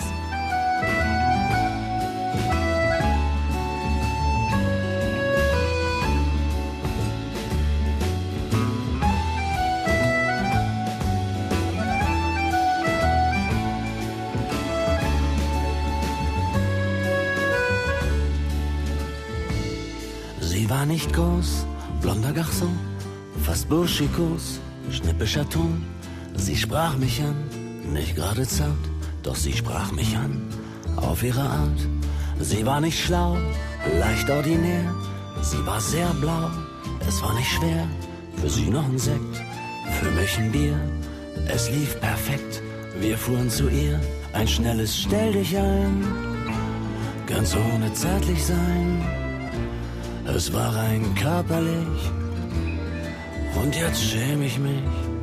Sie war nicht groß, blonder Garçon, fast burschikos, schnippischer Ton. Sie sprach mich an, nicht gerade zart, doch sie sprach mich an, auf ihre Art. Sie war nicht schlau, leicht ordinär, sie war sehr blau, es war nicht schwer, für sie noch ein Sekt, für mich ein Bier. Es lief perfekt, wir fuhren zu ihr, ein schnelles Stell dich ein, ganz ohne zärtlich sein. Es war rein körperlich und jetzt schäme ich mich.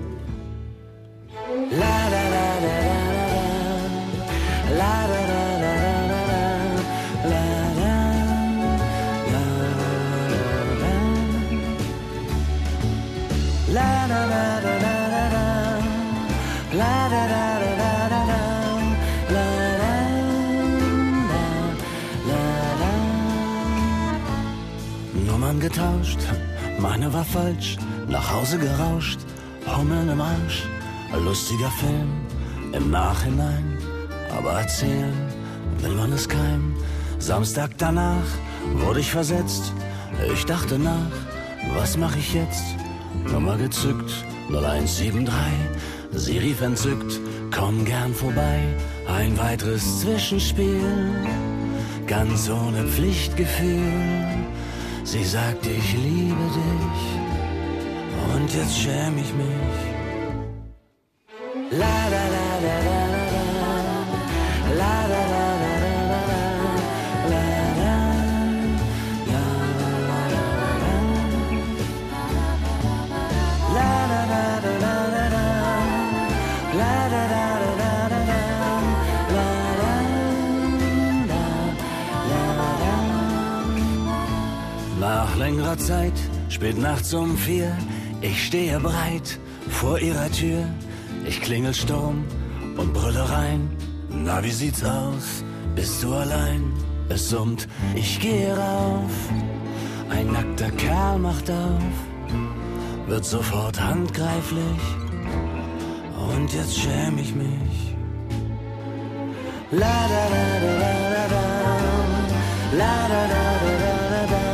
La da da da da da, la da da da da da, la da da da da, la da da da da da, la da da da da da da, la Nummern getauscht, meine war falsch, nach Hause gerauscht, Hummeln im Arsch, lustiger Film, im Nachhinein, aber erzählen will man es keinem. Samstag danach wurde ich versetzt, ich dachte nach, was mach ich jetzt? Nummer gezückt, null eins sieben drei, sie rief entzückt, komm gern vorbei, ein weiteres Zwischenspiel, ganz ohne Pflichtgefühl. Sie sagt, ich liebe dich und jetzt schäme ich mich. La da da da da da, la da da da da da, la da, la da da da, la da da da da da, la da da da da da, la Nach längerer Zeit, spät nachts um vier, ich stehe breit vor ihrer Tür. Ich klingel Sturm und brülle rein. Na, wie sieht's aus? Bist du allein? Es summt, ich gehe rauf. Ein nackter Kerl macht auf, wird sofort handgreiflich. Und jetzt schäme ich mich. La da da da da da, la da da da da da.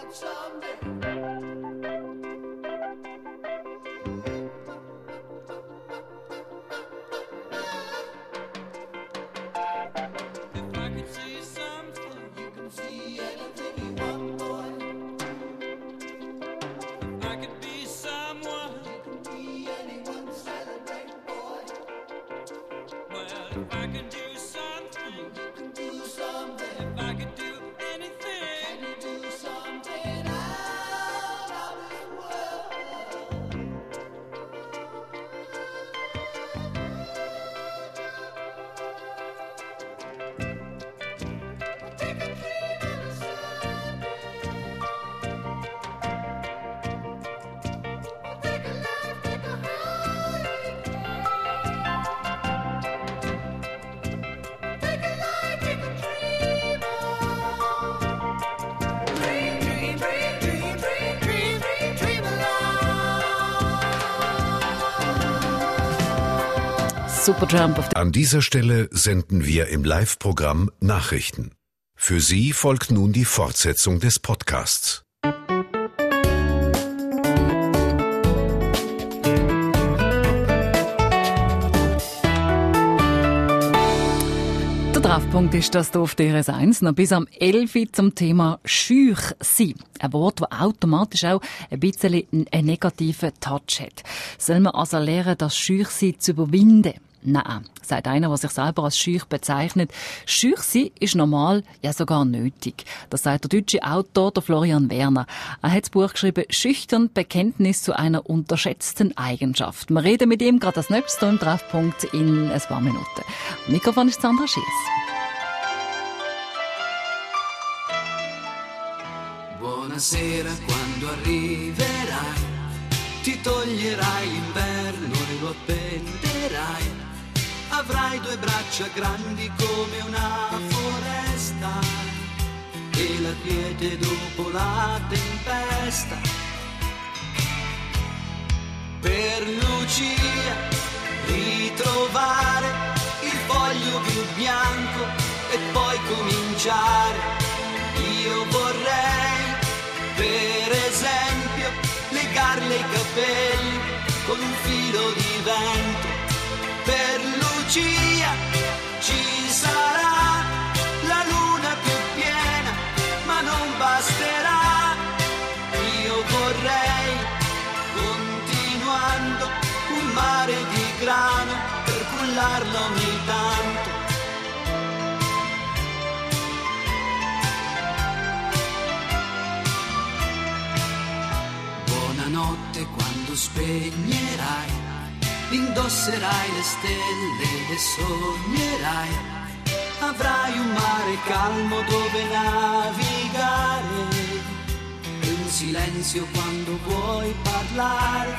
Supertramp auf An dieser Stelle senden wir im Live-Programm Nachrichten. Für Sie folgt nun die Fortsetzung des Podcasts. Der Treffpunkt ist das hier auf D R S eins, noch bis am elf Uhr zum Thema «schüch sein». Ein Wort, das automatisch auch ein bisschen einen negativen Touch hat. Soll man also lernen, das Schüchsein zu überwinden? Nein, sagt einer, der sich selber als schüch bezeichnet. Schüch sein ist normal, ja sogar nötig. Das sagt der deutsche Autor der Florian Werner. Er hat das Buch geschrieben «Schüchtern, Bekenntnis zu einer unterschätzten Eigenschaft». Wir reden mit ihm gerade als nächstes hier im Treffpunkt in ein paar Minuten. Am Mikrofon ist Sandra Schiess. Buonasera, quando arriverai, ti toglierai l'inverno e lo appenderai. Avrai due braccia grandi come una foresta e la quiete dopo la tempesta. Per Lucia ritrovare il foglio più bianco e poi cominciare. Io vorrei, per esempio, legarle i capelli con un filo di vento. Per Lucia ci sarà la luna più piena, ma non basterà. Io vorrei, continuando, un mare di grano per cullarla ogni tanto. Buonanotte quando spegnerai, indosserai le stelle e sognerai. Avrai un mare calmo dove navigare e un silenzio quando vuoi parlare.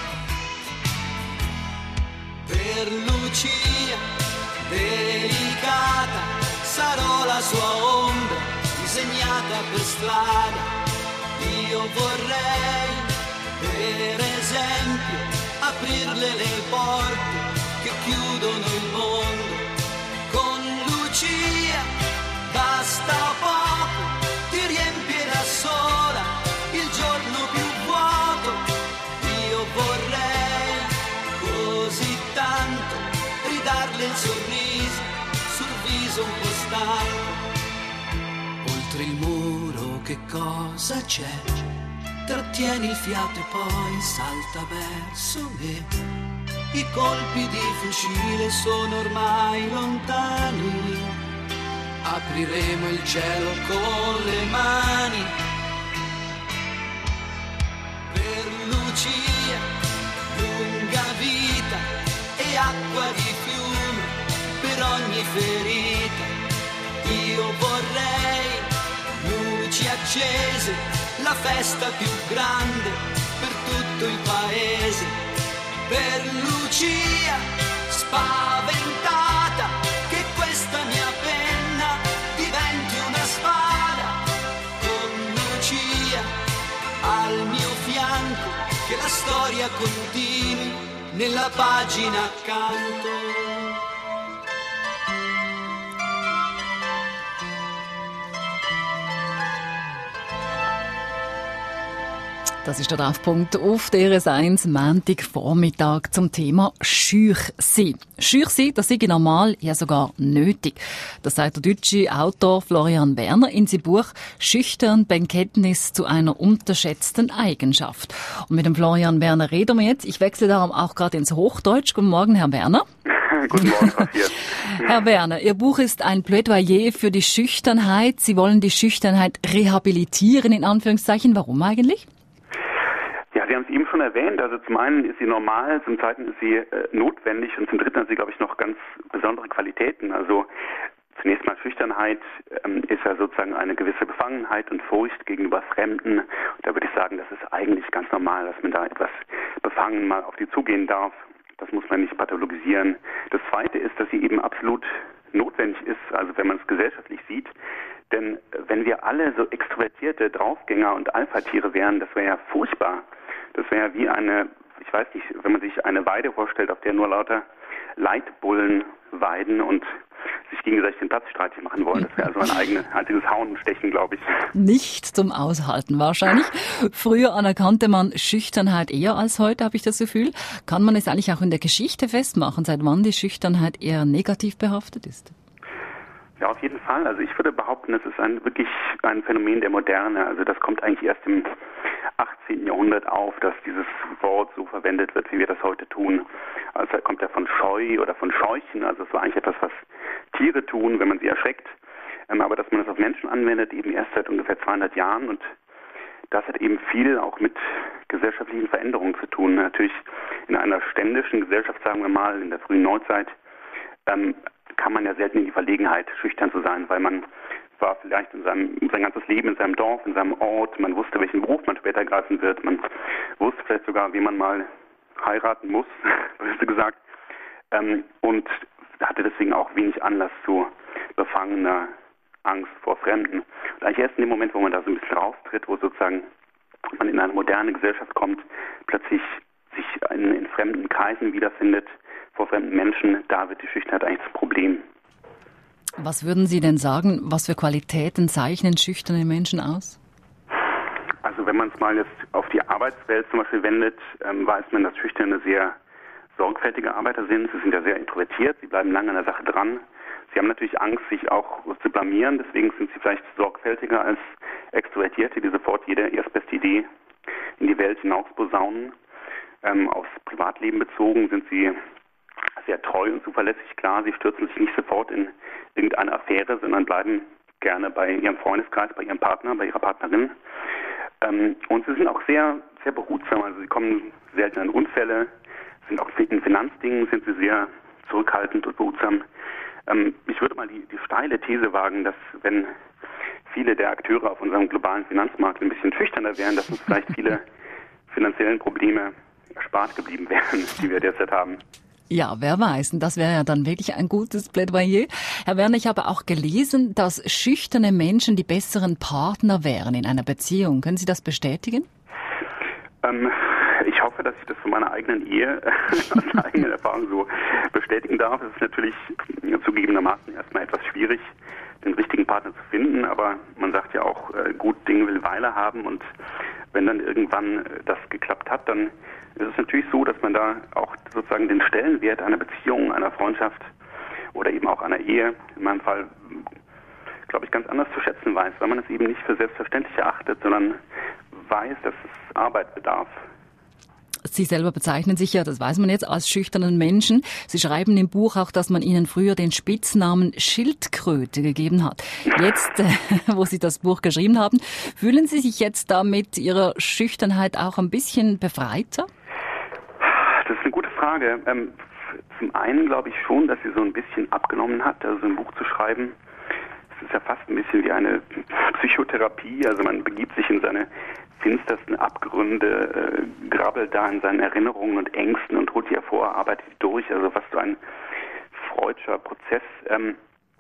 Per Lucia, delicata, sarò la sua ombra disegnata per strada. Io vorrei, per esempio, aprirle le porte che chiudono il mondo. Con Lucia basta poco, ti riempirà sola il giorno più vuoto. Io vorrei così tanto ridarle il sorriso sul viso un po' stanco. Oltre il muro che cosa c'è? Trattieni il fiato e poi salta verso me. I colpi di fucile sono ormai lontani. Apriremo il cielo con le mani. Per Lucia, lunga vita e acqua di fiume per ogni ferita. Io vorrei luci accese, la festa più grande per tutto il paese. Per Lucia, spaventata, che questa mia penna diventi una spada. Con Lucia al mio fianco, che la storia continui nella pagina accanto. Das ist der Treffpunkt auf der R S eins Montagvormittag zum Thema Schüch sein. Schüch sein, das sei normal, ja sogar nötig. Das sagt der deutsche Autor Florian Werner in seinem Buch «Schüchtern Bekenntnis zu einer unterschätzten Eigenschaft». Und mit dem Florian Werner reden wir jetzt. Ich wechsle darum auch gerade ins Hochdeutsch. Guten Morgen, Herr Werner. Guten Morgen, Frau Fiers. Herr Werner, Ihr Buch ist ein Plädoyer für die Schüchternheit. Sie wollen die Schüchternheit rehabilitieren, in Anführungszeichen. Warum eigentlich? Ja, Sie haben es eben schon erwähnt. Also zum einen ist sie normal, zum zweiten ist sie äh, notwendig und zum dritten hat sie, glaube ich, noch ganz besondere Qualitäten. Also zunächst mal Schüchternheit ähm, ist ja sozusagen eine gewisse Befangenheit und Furcht gegenüber Fremden. Und da würde ich sagen, das ist eigentlich ganz normal, dass man da etwas befangen mal auf die zugehen darf. Das muss man nicht pathologisieren. Das zweite ist, dass sie eben absolut notwendig ist, also wenn man es gesellschaftlich sieht. Denn wenn wir alle so extrovertierte Draufgänger und Alpha-Tiere wären, das wäre ja furchtbar. Das wäre ja wie eine, ich weiß nicht, wenn man sich eine Weide vorstellt, auf der nur lauter Leitbullen weiden und sich gegenseitig den Platz streitig machen wollen. Das wäre also ein eigenes, einziges Hauen und Stechen, glaube ich. Nicht zum Aushalten wahrscheinlich. Früher anerkannte man Schüchternheit eher als heute, habe ich das Gefühl. Kann man es eigentlich auch in der Geschichte festmachen, seit wann die Schüchternheit eher negativ behaftet ist? Ja, auf jeden Fall. Also ich würde behaupten, das ist ein wirklich ein Phänomen der Moderne. Also das kommt eigentlich erst im achtzehnten Jahrhundert auf, dass dieses Wort so verwendet wird, wie wir das heute tun. Also da kommt ja von Scheu oder von Scheuchen. Also es war eigentlich etwas, was Tiere tun, wenn man sie erschreckt. Ähm, aber dass man das auf Menschen anwendet, eben erst seit ungefähr zweihundert Jahren. Und das hat eben viel auch mit gesellschaftlichen Veränderungen zu tun. Natürlich in einer ständischen Gesellschaft, sagen wir mal, in der frühen Neuzeit, ähm, kam man ja selten in die Verlegenheit, schüchtern zu sein, weil man war vielleicht in seinem, sein ganzes Leben in seinem Dorf, in seinem Ort, man wusste, welchen Beruf man später ergreifen wird, man wusste vielleicht sogar, wie man mal heiraten muss, so gesagt, ähm, und hatte deswegen auch wenig Anlass zu befangener Angst vor Fremden. Und eigentlich erst in dem Moment, wo man da so ein bisschen raustritt, wo sozusagen man in eine moderne Gesellschaft kommt, plötzlich sich in, in fremden Kreisen wiederfindet, vor fremden Menschen, da wird die Schüchternheit eigentlich das Problem. Was würden Sie denn sagen, was für Qualitäten zeichnen schüchterne Menschen aus? Also wenn man es mal jetzt auf die Arbeitswelt zum Beispiel wendet, ähm, weiß man, dass Schüchterne sehr sorgfältige Arbeiter sind. Sie sind ja sehr introvertiert, sie bleiben lange an der Sache dran. Sie haben natürlich Angst, sich auch zu blamieren, deswegen sind sie vielleicht sorgfältiger als Extrovertierte, die sofort jede erstbeste Idee in die Welt hinaus posaunen. Ähm, aufs Privatleben bezogen sind sie sehr treu und zuverlässig. Klar, sie stürzen sich nicht sofort in irgendeine Affäre, sondern bleiben gerne bei ihrem Freundeskreis, bei ihrem Partner, bei ihrer Partnerin. Ähm, und sie sind auch sehr, sehr behutsam. Also sie kommen selten an Unfälle, sind auch in Finanzdingen sind sie sehr zurückhaltend und behutsam. Ähm, ich würde mal die, die steile These wagen, dass wenn viele der Akteure auf unserem globalen Finanzmarkt ein bisschen schüchterner wären, dass uns vielleicht viele finanziellen Probleme erspart geblieben wären, die wir derzeit haben. Ja, wer weiß. Und das wäre ja dann wirklich ein gutes Plädoyer. Herr Werner, ich habe auch gelesen, dass schüchterne Menschen die besseren Partner wären in einer Beziehung. Können Sie das bestätigen? Ähm, ich hoffe, dass ich das von meiner eigenen Ehe, aus der eigenen Erfahrung so bestätigen darf. Es ist natürlich zugegebenermaßen erstmal etwas schwierig, den richtigen Partner zu finden. Aber man sagt ja auch, gut Ding will Weile haben. Und wenn dann irgendwann das geklappt hat, dann ist es natürlich so, dass man da auch sozusagen den Stellenwert einer Beziehung, einer Freundschaft oder eben auch einer Ehe, in meinem Fall, glaube ich, ganz anders zu schätzen weiß, weil man es eben nicht für selbstverständlich erachtet, sondern weiß, dass es Arbeit bedarf. Sie selber bezeichnen sich ja, das weiß man jetzt, als schüchternen Menschen. Sie schreiben im Buch auch, dass man Ihnen früher den Spitznamen Schildkröte gegeben hat. Jetzt, wo Sie das Buch geschrieben haben, fühlen Sie sich jetzt da mit Ihrer Schüchternheit auch ein bisschen befreiter? Das ist eine gute Frage. Ähm, zum einen glaube ich schon, dass sie so ein bisschen abgenommen hat, also so ein Buch zu schreiben. Es ist ja fast ein bisschen wie eine Psychotherapie, also man begibt sich in seine finstersten Abgründe, äh, grabbelt da in seinen Erinnerungen und Ängsten und holt die hervor, arbeitet die durch, also fast so ein freudscher Prozess. Ähm,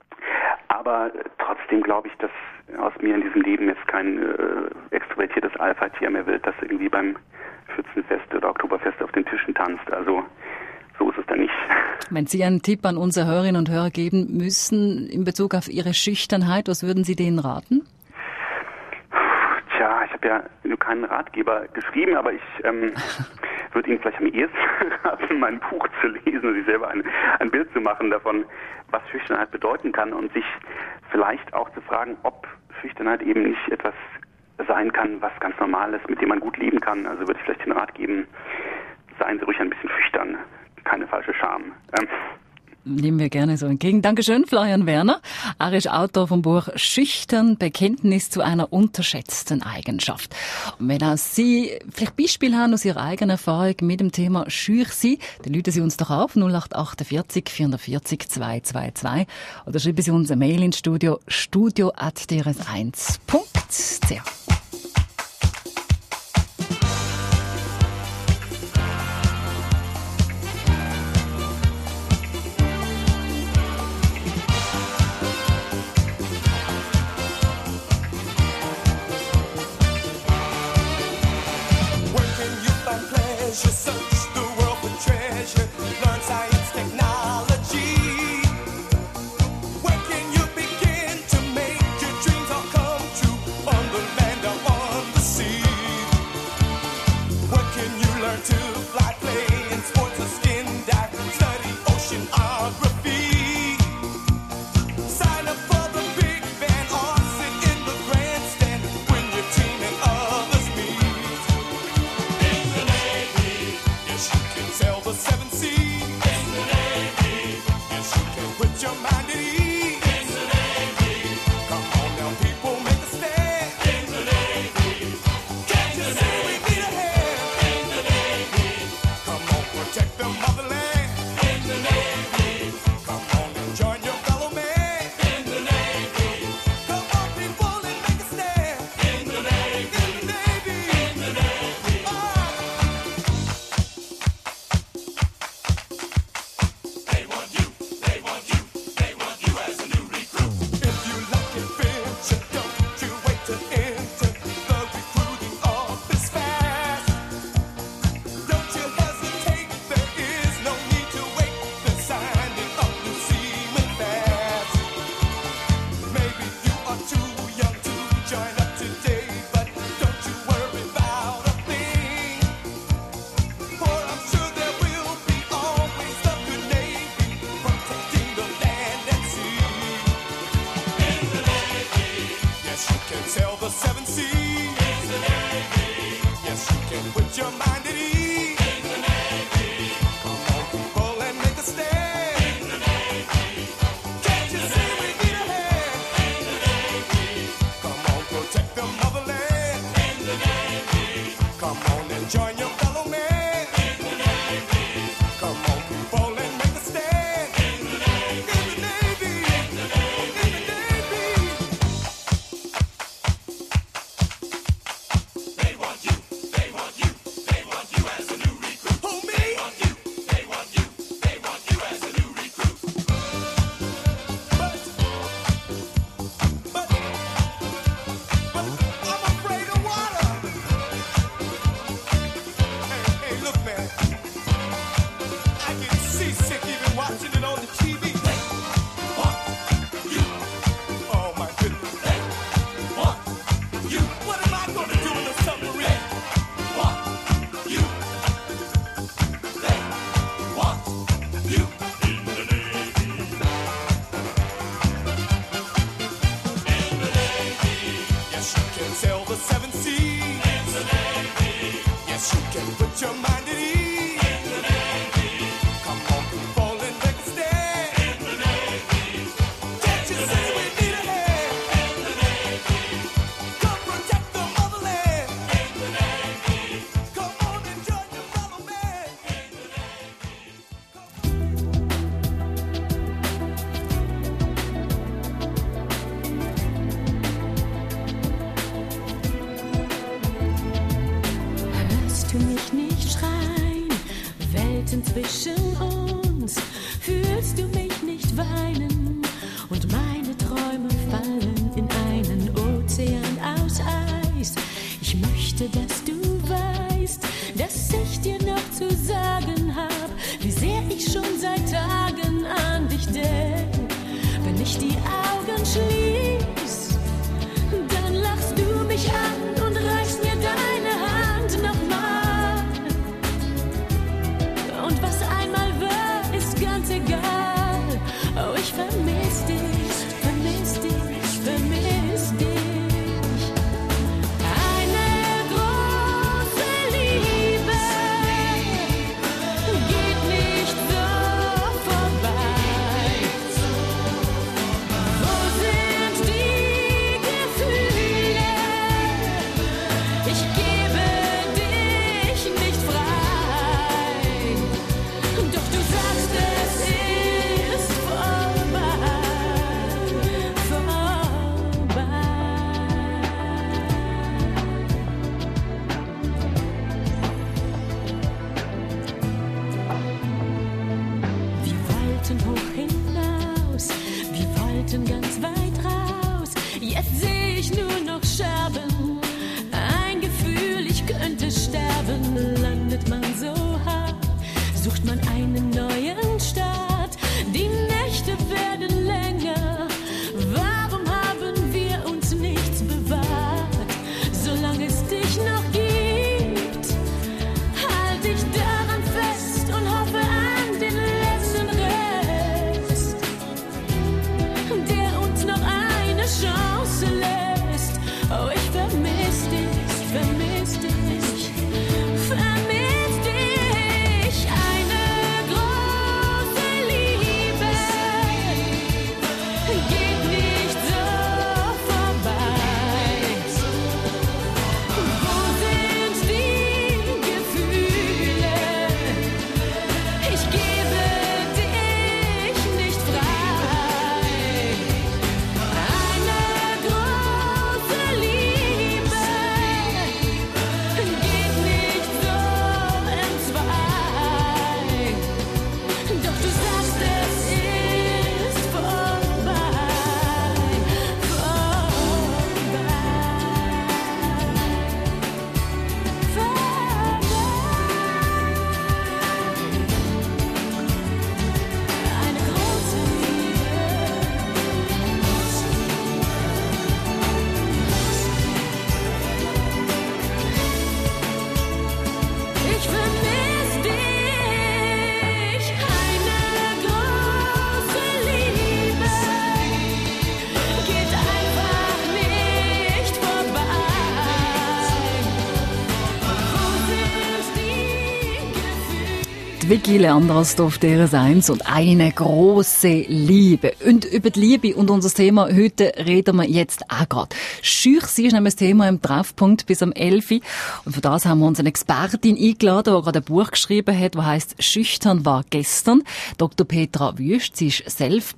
aber trotzdem glaube ich, dass aus mir in diesem Leben jetzt kein äh, extrovertiertes Alpha-Tier mehr wird, das irgendwie beim Schützenfest oder Oktoberfest auf den Tischen tanzt. Also so ist es dann nicht. Wenn Sie einen Tipp an unsere Hörerinnen und Hörer geben müssen in Bezug auf Ihre Schüchternheit, was würden Sie denen raten? Tja, ich habe ja keinen Ratgeber geschrieben, aber ich ähm, würde Ihnen vielleicht am ehesten raten, mein Buch zu lesen und sich selber ein, ein Bild zu machen davon, was Schüchternheit bedeuten kann und sich vielleicht auch zu fragen, ob Schüchternheit eben nicht etwas sein kann, was ganz normal ist, mit dem man gut leben kann. Also würde ich vielleicht den Rat geben, seien Sie ruhig ein bisschen schüchtern, keine falsche Scham. Ähm, Nehmen wir gerne so entgegen. Dankeschön, Florian Werner. Er ist Autor vom Buch Schüchtern, Bekenntnis zu einer unterschätzten Eigenschaft. Und wenn auch Sie vielleicht Beispiele haben aus Ihrer eigenen Erfahrung mit dem Thema schüch sein, dann rufen Sie uns doch auf null acht achtundvierzig vierundvierzig zweihundertzweiundzwanzig oder schreiben Sie uns eine Mail ins Studio studio at d r s eins punkt c h. Search the world for treasure, learn science, technology. When can you begin to make your dreams all come true on the land or on the sea? When can you learn to fly, play in sports or skin dive, study oceanography? Sign up for the big band or sit in the grandstand when your team and others meet. Sail the seven seas. In the Navy. Yes, you can put your mind at ease. In the Navy. Come on now, people, make a stand. In the Navy. Can't you see we need a hand? In the Navy. Come on, protect the motherland. In the Navy. Come on and join your fellow man. In the Navy. Come on, people, and make a stand. In the Navy. In the Navy. In the Navy. Oh. Zwischen uns fühlst du mich nicht weinen und meine Träume fallen in einen Ozean aus Eis. Ich möchte, dass du weißt, dass ich dir noch zu sagen hab, wie sehr ich schon seit Tagen an dich denk. Wenn ich die Augen schließ, dann lachst du mich an und reichst vermisst dich, vermisst dich. Eine große Liebe geht nicht so vorbei. Wo sind die Gefühle? Ich gebe dich nicht frei. Eine große Liebe geht nicht so entzwei. Doch du sagst, es ist vorbei, eine große Ich vermiss dich, eine große Liebe geht einfach nicht vorbei. Wo sind die Gefühle? Die Vicky Leandros auf D R S eins und eine große Liebe. Und über die Liebe und unser Thema heute reden wir jetzt auch gerade. Schüch sein ist nämlich das Thema im Treffpunkt bis am elf Uhr. Und für das haben wir uns eine Expertin eingeladen, die gerade ein Buch geschrieben hat, das heisst «Schüchtern war gestern». Doktor Petra Wüst, sie ist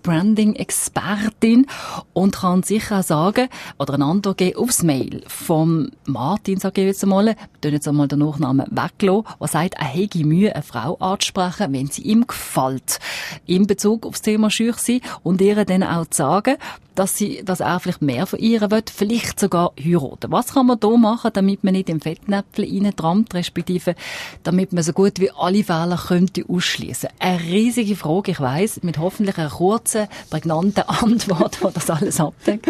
Self-Branding-Expertin und kann sicher auch sagen, oder eine Antwort geben aufs Mail vom Martin, sage ich jetzt einmal, wir tun jetzt einmal den Nachnamen weglassen, der sagt, er hätte Mühe, eine Frau anzusprechen, wenn sie ihm gefällt. In Bezug auf das Thema Schüch sein und ihr dann auch zu sagen, dass sie, dass er vielleicht mehr von ihr will, vielleicht sogar heiraten. Was kann man da machen, damit man nicht im Fettnäpfchen reintrammt, respektive damit man so gut wie alle Fehler könnte ausschließen? Eine riesige Frage, ich weiss, mit hoffentlich einer kurzen, prägnanten Antwort, die das alles abdeckt.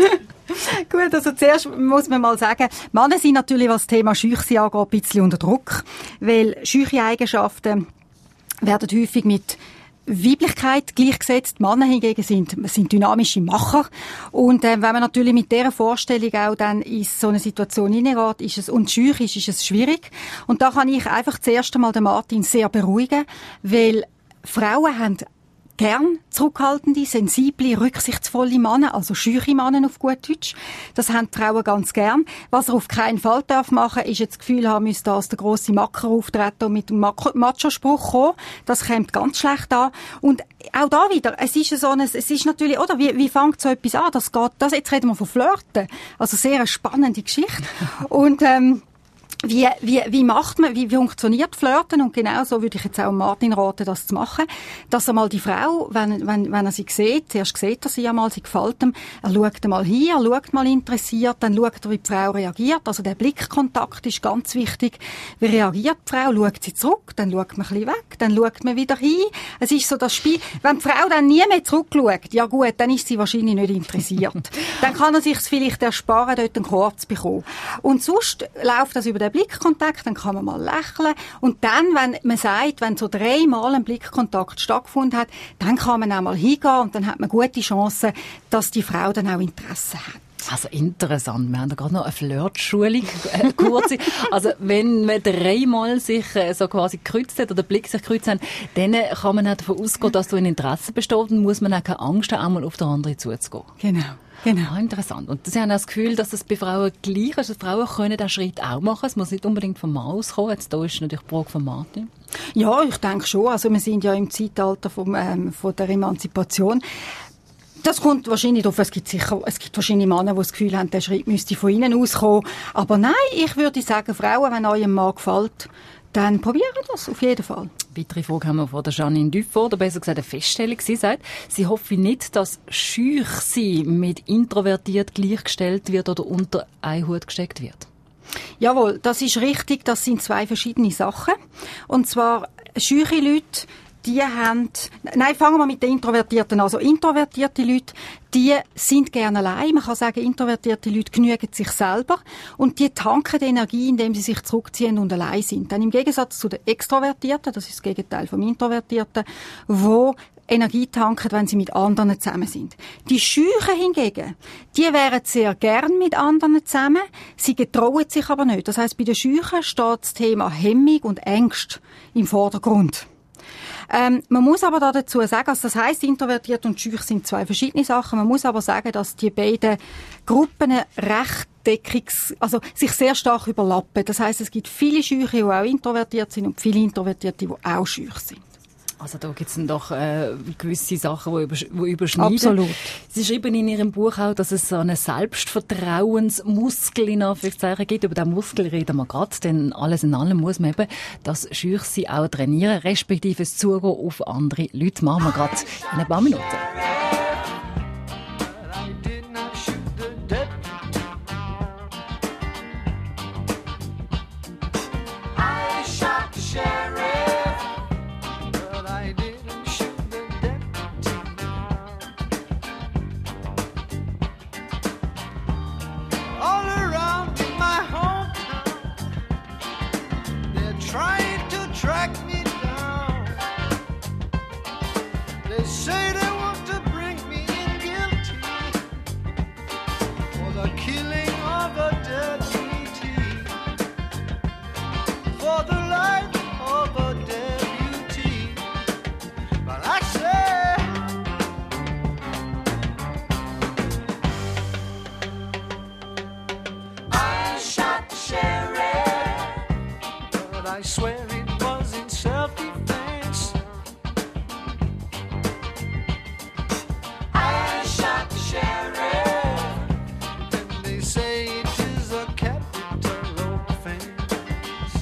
Gut, also zuerst muss man mal sagen, Männer sind natürlich, was das Thema Schüchsein angeht, ein bisschen unter Druck, weil schüche Eigenschaften werden häufig mit Weiblichkeit gleichgesetzt. Männer hingegen sind, sind dynamische Macher. Und äh, wenn man natürlich mit dieser Vorstellung auch dann in so eine Situation hineingeht, ist es, und schüch ist, ist es schwierig. Und da kann ich einfach zuerst einmal den Martin sehr beruhigen, weil Frauen haben gern zurückhaltende, sensible, rücksichtsvolle Männer, also schüche Männer auf gut Deutsch. Das haben die Frauen ganz gern. Was er auf keinen Fall darf machen, ist jetzt das Gefühl haben, müsste da als der grosse Macker auftreten und mit dem Macho-Spruch kommen. Das kommt ganz schlecht an. Und auch da wieder, es ist so ein, es ist natürlich, oder, wie, wie fängt so etwas an? Das geht, das, jetzt reden wir von Flirten. Also sehr eine spannende Geschichte. Und, ähm, Wie, wie, wie macht man, wie, wie funktioniert Flirten? Und genau so würde ich jetzt auch Martin raten, das zu machen. Dass er mal die Frau, wenn, wenn, wenn er sie sieht, zuerst sieht er sie ja mal, sie gefällt ihm, er schaut mal hin, er schaut mal interessiert, dann schaut er, wie die Frau reagiert. Also der Blickkontakt ist ganz wichtig. Wie reagiert die Frau? Schaut sie zurück, dann schaut man ein bisschen weg, dann schaut man wieder hin. Es ist so das Spiel. Wenn die Frau dann nie mehr zurückschaut, ja gut, dann ist sie wahrscheinlich nicht interessiert. Dann kann er sich vielleicht ersparen, dort einen Korb zu bekommen. Und sonst läuft das über den Blickkontakt, dann kann man mal lächeln. Und dann, wenn man sagt, wenn so dreimal ein Blickkontakt stattgefunden hat, dann kann man auch mal hingehen und dann hat man gute Chancen, dass die Frau dann auch Interesse hat. Also interessant, wir haben da gerade noch eine Flirtschulung, äh, kurze. Also wenn man dreimal sich äh, so quasi gekreuzt hat oder der Blick sich gekreuzt hat, dann kann man auch davon ausgehen, dass da ein Interesse besteht und muss man auch keine Angst haben, einmal auf den anderen zuzugehen. Genau. Genau. Ah, interessant. Und Sie haben auch das Gefühl, dass das bei Frauen gleich ist. Also Frauen können diesen Schritt auch machen. Es muss nicht unbedingt vom Mann auskommen. Jetzt da ist natürlich die Frage von Martin. Ja, ich denke schon. Also wir sind ja im Zeitalter vom, ähm, von der Emanzipation. Das kommt wahrscheinlich drauf. Es gibt sicher, es gibt wahrscheinlich Männer, die das Gefühl haben, der Schritt müsste von ihnen auskommen. Aber nein, ich würde sagen, Frauen, wenn eurem Mann gefällt, dann probieren das auf jeden Fall. Weitere Frage haben wir von der Janine Dufort, oder besser gesagt eine Feststellung. Sie sagt, sie hoffe nicht, dass schüch sein mit introvertiert gleichgestellt wird oder unter einen Hut gesteckt wird. Jawohl, das ist richtig. Das sind zwei verschiedene Sachen. Und zwar schüche Leute, die haben, nein, fangen wir mit den Introvertierten an. Also introvertierte Leute, die sind gerne allein. Man kann sagen, introvertierte Leute genügen sich selber und die tanken die Energie, indem sie sich zurückziehen und allein sind. Dann im Gegensatz zu den Extrovertierten, das ist das Gegenteil vom Introvertierten, wo Energie tanken, wenn sie mit anderen zusammen sind. Die Scheuchen hingegen, die wären sehr gern mit anderen zusammen, sie getrauen sich aber nicht. Das heisst, bei den Scheuchen steht das Thema Hemmung und Ängste im Vordergrund. Ähm, man muss aber da dazu sagen, also das heisst, introvertiert und schüch sind zwei verschiedene Sachen. Man muss aber sagen, dass die beiden Gruppen recht deckungs-, also sich sehr stark überlappen. Das heisst, es gibt viele Schüche, die auch introvertiert sind und viele Introvertierte, die auch schüch sind. Also da gibt es dann doch äh, gewisse Sachen, die, übersch- die überschneiden. Absolut. Sie schreiben in Ihrem Buch auch, dass es so einen Selbstvertrauensmuskel in Anführungszeichen gibt. Über den Muskel reden wir gerade, denn alles in allem muss man eben das Schüchsein auch trainieren, respektive das Zugehen auf andere Leute. Machen wir gerade in ein paar Minuten. I shot the sheriff, but I didn't shoot the deputy. All around in my hometown, they're trying to track me down. They say they want to bring me in guilty for the killing of a deputy, for the life of a deputy. But I say, I shot the sheriff, but I swear it was in self-defense. I shot the sheriff, and they say it is a capital offense.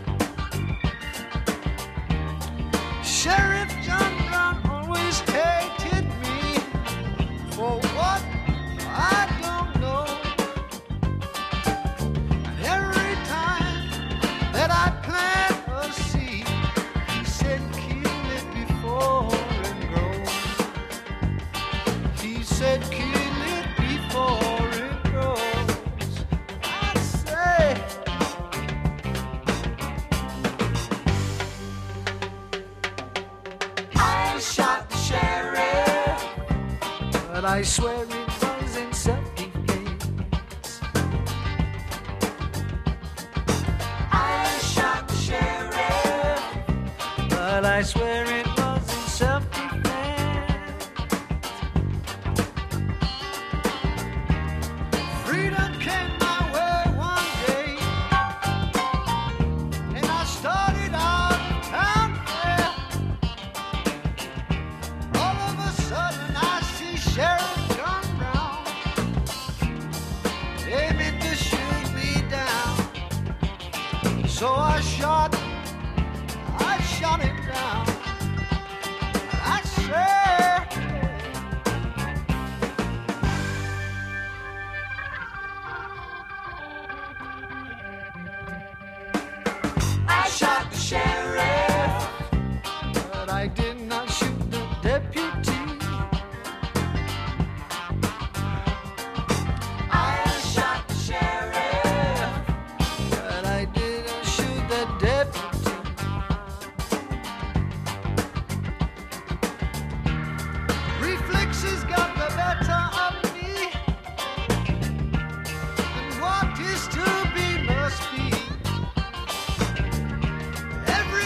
Sheriff John Brown always hated me for what I don't know. And every time that I plant a seed, he said kill it before it grows. He said kill it before it grows. I say, I shot the sheriff, but I swear it was in self-defense. I shot the sheriff, but I swear it was in self-defense. Freedom came my way one day, and I started out town fair. All of a sudden I see Sheriff John Brown aiming to shoot me down. So I shot, I shot him down. I said, I shot the sheriff, but I did not shoot the deputy. I shot the sheriff, but I didn't shoot the deputy. Reflexes got the better of me, and what is to be must be. Every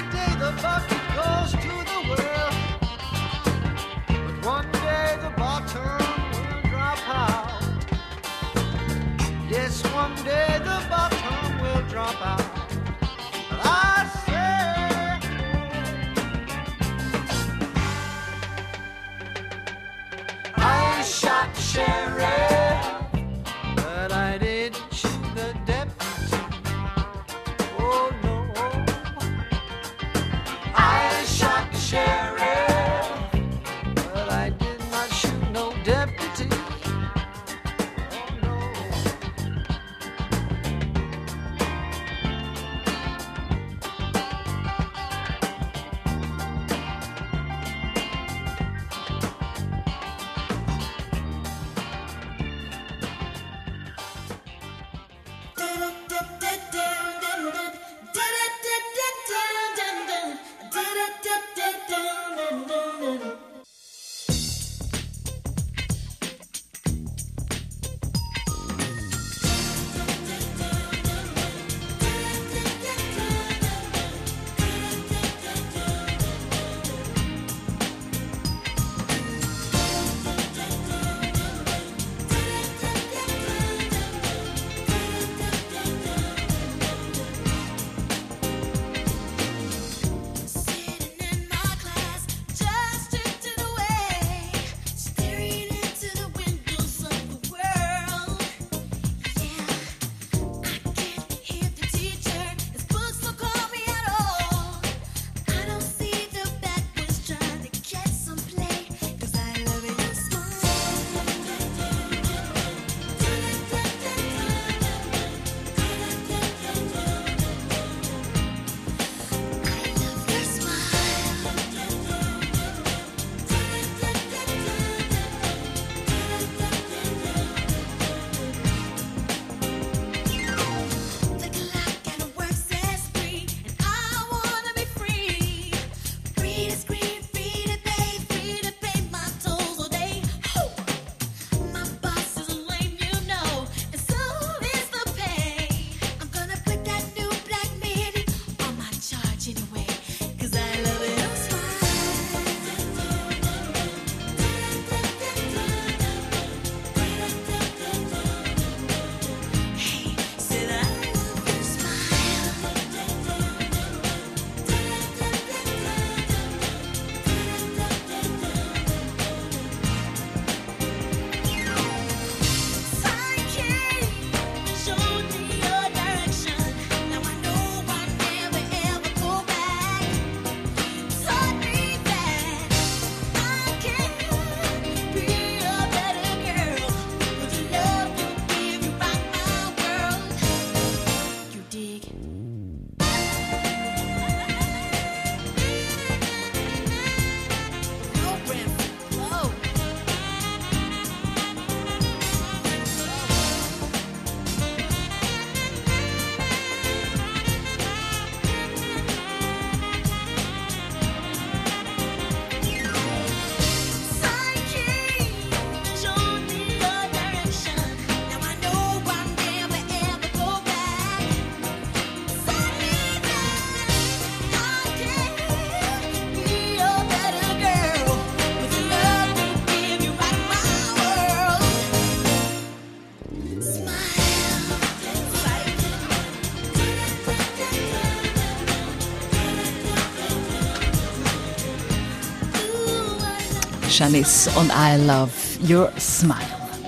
Shanice und I Love Your Smile.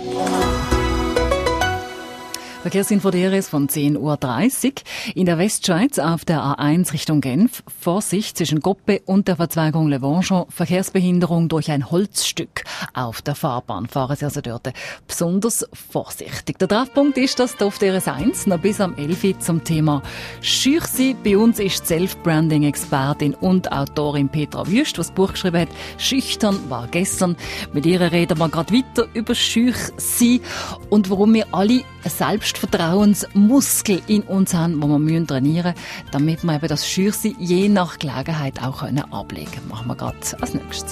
Verkehrsinfo D R S von zehn Uhr dreißig. In der Westschweiz auf der A eins Richtung Genf. Vorsicht zwischen Goppe und der Verzweigung Le Vengeon. Verkehrsbehinderung durch ein Holzstück auf der Fahrbahn. Fahren Sie also dort besonders vorsichtig. Der Treffpunkt ist das auf D R S eins noch bis am elf Uhr zum Thema Schüch sein. Bei uns ist Self-Branding-Expertin und Autorin Petra Wüst, die das Buch geschrieben hat. Schüchtern war gestern. Mit ihr reden wir gerade weiter über Schüch sein und warum wir alle Selbstvertrauensmuskel in uns haben, den wir trainieren müssen, damit wir eben das Schüchsein je nach Gelegenheit auch ablegen können. Machen wir gerade als nächstes.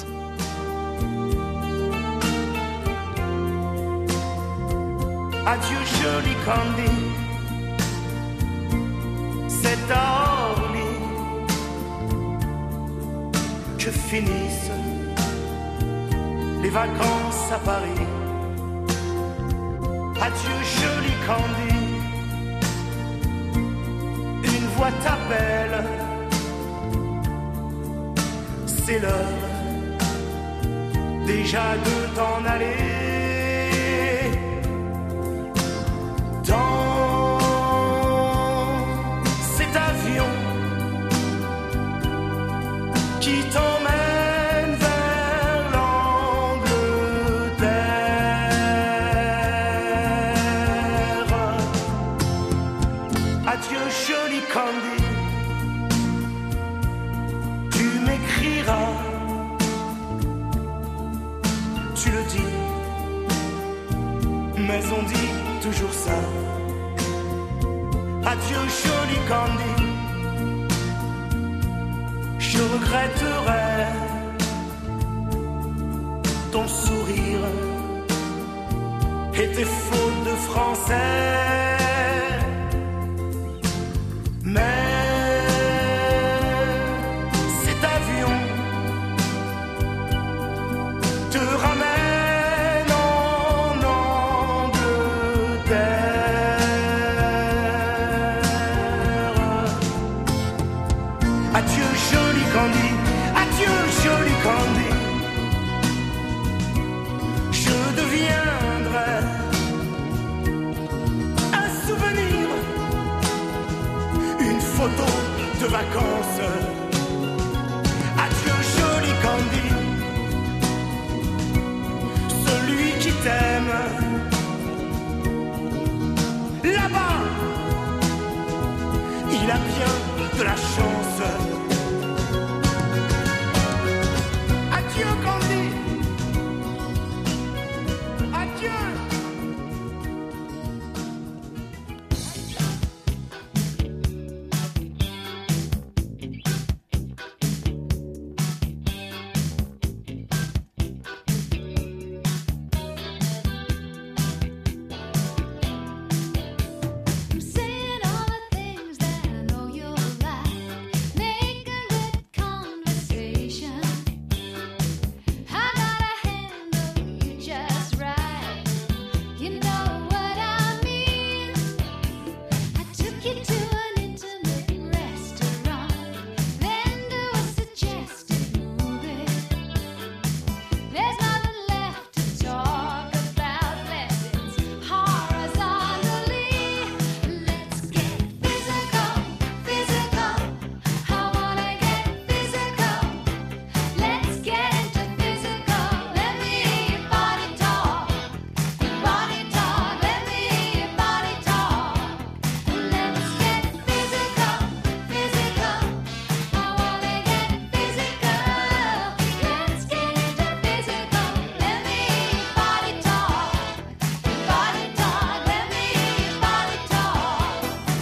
Adieu joli Candy, c'est à Orly que finissent les vacances à Paris. Adieu joli Candy, une voix t'appelle, c'est l'heure déjà de t'en aller. Dans cet avion qui t'emmène vers l'Angleterre. Adieu joli Candy, tu m'écriras, tu le dis, mais on dit toujours ça. Adieu joli Candy, je regretterai ton sourire et tes fautes de français. Mais cet avion te ramène en Angleterre. Adieu joli Candy, adieu joli Candy, je deviendrai un souvenir, une photo de vacances. Adieu joli Candy, celui qui t'aime là-bas, il a bien de la chance. Adieu Candy, adieu. I'm saying all the things that I know you'll like. Make a good conversation. I gotta handle you just right. You know what I mean. I took you to an intimate restaurant, then to a suggested movie. There's nothing left to talk about, lessons horizontally. Let's get physical, physical. I wanna get physical. Let's get into physical. Let me hear your body talk, your body talk. Let me hear your body talk. Let's get physical, physical. I wanna get physical. Let's get into physical. Let me hear your body talk, your body talk. Let me hear your body talk.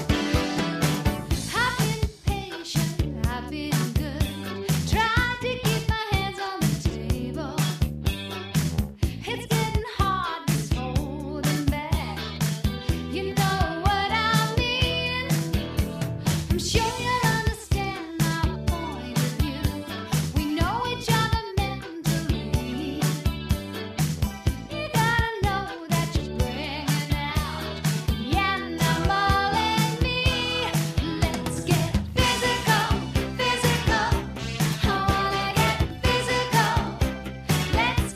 I've been patient, I've been good. Tried to keep my hands on the table. It's getting hard, just holding back. You know what I mean. I'm sure you'll understand my point of view. We know each other mentally. You gotta know that you're bringing out the animal in me. Let's get physical, physical. I wanna get physical. Let's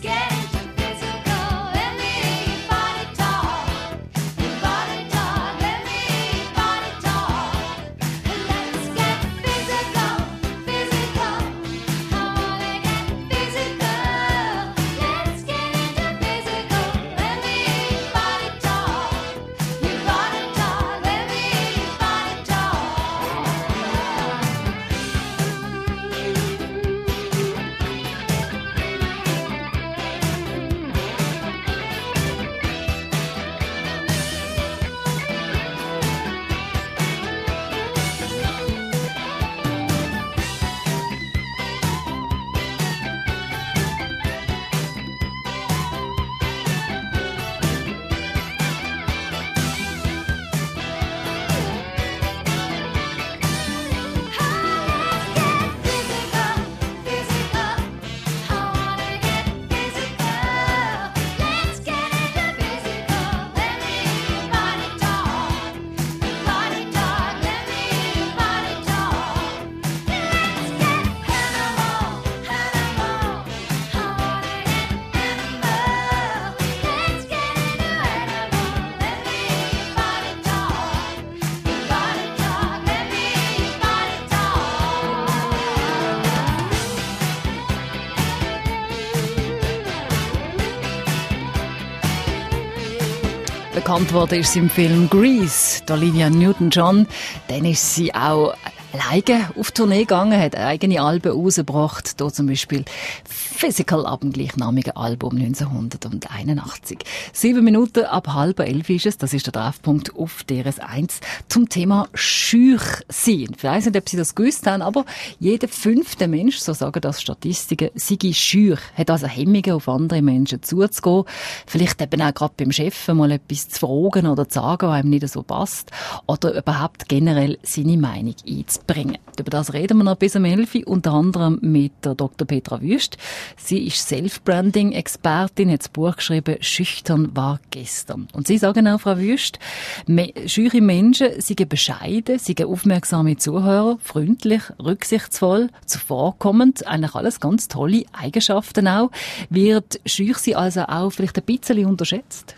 bekannt worden ist sie im Film Grease, die Olivia Newton-John. Dann ist sie auch alleine auf Tournee gegangen, hat eigene Alben rausgebracht. Hier zum Beispiel Physical ab dem gleichnamigen Album neunzehnhunderteinundachtzig. Sieben Minuten ab halb elf ist es. Das ist der Treffpunkt auf D R S eins zum Thema schüch sein. Ich weiss nicht, ob Sie das gewusst haben, aber jeder fünfte Mensch, so sagen das Statistiken, sei schüch, hat also Hemmungen, auf andere Menschen zuzugehen. Vielleicht eben auch gerade beim Chef mal etwas zu fragen oder zu sagen, was einem nicht so passt. Oder überhaupt generell seine Meinung einzubringen. Über das reden wir noch bis um elf Uhr, unter anderem mit der Doktor Petra Wüst. Sie ist Self-Branding-Expertin, hat das Buch geschrieben «Schüchtern war gestern». Und Sie sagen auch, Frau Wüst, me- schüche Menschen seien bescheiden, seien aufmerksame Zuhörer, freundlich, rücksichtsvoll, zuvorkommend, eigentlich alles ganz tolle Eigenschaften auch. Wird schüch sie also auch vielleicht ein bisschen unterschätzt?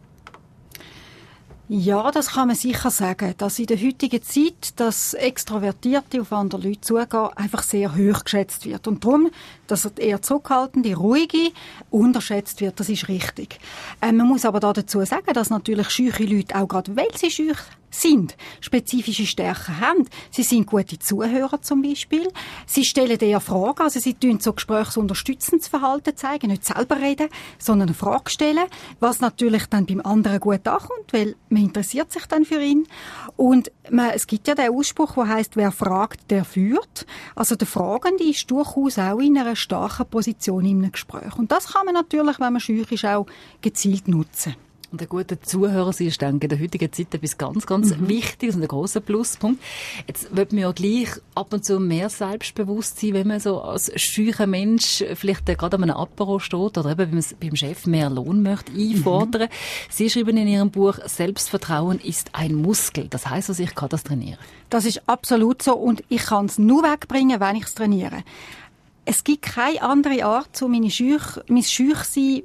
Ja, das kann man sicher sagen, dass in der heutigen Zeit das Extrovertierte auf andere Leute zugehen einfach sehr hoch geschätzt wird. Und darum, dass er eher zurückhaltende, ruhige unterschätzt wird, das ist richtig. Ähm, man muss aber da dazu sagen, dass natürlich schüche Leute, auch gerade weil sie schüch sind, spezifische Stärken haben. Sie sind gute Zuhörer zum Beispiel. Sie stellen eher Fragen, also sie tun so gesprächsunterstützendes Verhalten zeigen, nicht selber reden, sondern eine Frage stellen, was natürlich dann beim anderen gut ankommt, weil man interessiert sich dann für ihn. Und man, es gibt ja den Ausspruch, der heisst, wer fragt, der führt. Also der Fragende ist durchaus auch in einer starken Position in einem Gespräch. Und das kann man natürlich, wenn man schüch ist, auch gezielt nutzen. Und ein guter Zuhörer ist, ich denke, in der heutigen Zeit etwas ganz, ganz mhm. Wichtiges und ein grosser Pluspunkt. Jetzt wird man ja gleich ab und zu mehr selbstbewusst sein, wenn man so als schücher Mensch vielleicht gerade an einem Apero steht oder eben beim Chef mehr Lohn möchte einfordern. Mhm. Sie schreiben in Ihrem Buch, Selbstvertrauen ist ein Muskel. Das heisst also, ich kann das trainieren. Das ist absolut so und ich kann es nur wegbringen, wenn ich es trainiere. Es gibt keine andere Art, um meine Schüch, mein Schüchsein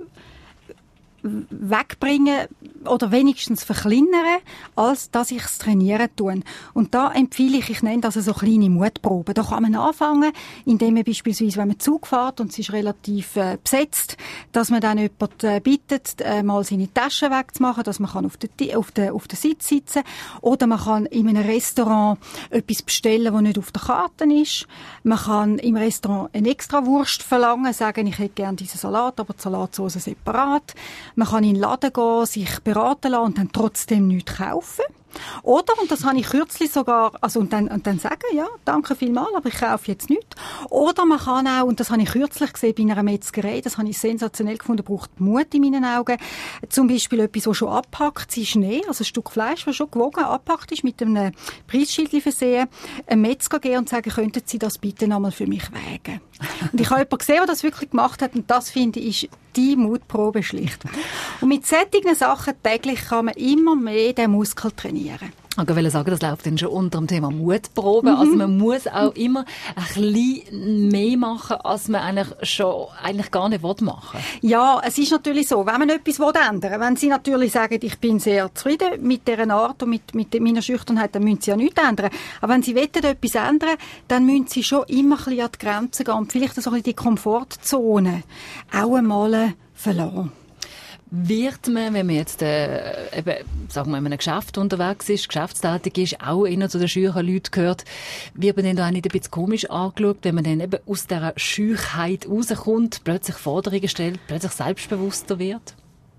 wegbringen oder wenigstens verkleinern, als dass ich es trainieren tue. Und da empfehle ich, ich nenne das so kleine Mutproben. Da kann man anfangen, indem man beispielsweise, wenn man Zug fährt und es ist relativ äh, besetzt, dass man dann jemanden äh, bittet, äh, mal seine Taschen wegzumachen, dass man kann auf den auf den auf den Sitz sitzen oder man kann in einem Restaurant etwas bestellen, das nicht auf der Karte ist. Man kann im Restaurant eine Extrawurst verlangen, sagen, ich hätte gerne diesen Salat, aber die Salatsauce separat. Man kann in den Laden gehen, sich beraten lassen und dann trotzdem nichts kaufen. Oder, und das habe ich kürzlich sogar, also und dann, und dann sagen, ja, danke vielmals, aber ich kaufe jetzt nichts. Oder man kann auch, und das habe ich kürzlich gesehen bei einer Metzgerei, das habe ich sensationell gefunden, braucht Mut in meinen Augen, zum Beispiel etwas, das schon abpackt, ist Schnee, also ein Stück Fleisch, das schon gewogen abpackt ist, mit einem Preisschild versehen, einem Metzger gehen und sagen, könnten Sie das bitte nochmal für mich wägen? Und ich habe jemanden gesehen, der das wirklich gemacht hat, und das finde ich, ist die Mutprobe schlicht. Und mit solchen Sachen täglich kann man immer mehr den Muskel trainieren. Ich wollte sagen, das läuft dann schon unter dem Thema Mutprobe. Mhm. Also man muss auch immer ein bisschen mehr machen, als man eigentlich schon eigentlich gar nicht machen will. Ja, es ist natürlich so, wenn man etwas ändern will, wenn Sie natürlich sagen, ich bin sehr zufrieden mit dieser Art und mit, mit meiner Schüchternheit, dann müssen Sie ja nichts ändern. Aber wenn Sie wollen, etwas ändern, dann müssen Sie schon immer ein bisschen an die Grenzen gehen und vielleicht so ein bisschen die Komfortzone auch einmal verlassen. Wird man, wenn man jetzt äh, eben, sagen wir, in einem Geschäft unterwegs ist, geschäftstätig ist, auch einer zu den schüchen Leuten gehört, wird man dann da auch nicht ein bisschen komisch angeschaut, wenn man dann eben aus dieser Schüchheit rauskommt, plötzlich Forderungen stellt, plötzlich selbstbewusster wird?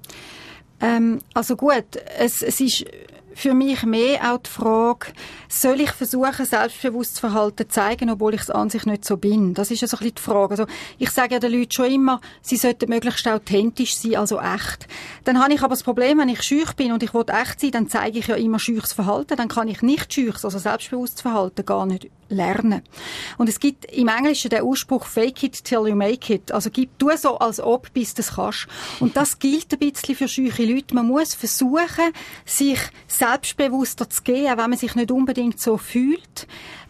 Ähm, also gut, es, es ist für mich mehr auch die Frage, soll ich versuchen, selbstbewusstes Verhalten zu zeigen, obwohl ich es an sich nicht so bin? Das ist ja so ein bisschen die Frage. Also, ich sage ja den Leuten schon immer, sie sollten möglichst authentisch sein, also echt. Dann habe ich aber das Problem, wenn ich schüch bin und ich will echt sein, dann zeige ich ja immer schüches Verhalten, dann kann ich nicht schüches, also selbstbewusstes Verhalten gar nicht lernen. Und es gibt im Englischen den Ausspruch, fake it till you make it. Also gib du so, als ob, bis du es kannst. Und das gilt ein bisschen für schüche Leute. Man muss versuchen, sich selbstbewusster zu gehen, auch wenn man sich nicht unbedingt so fühlt,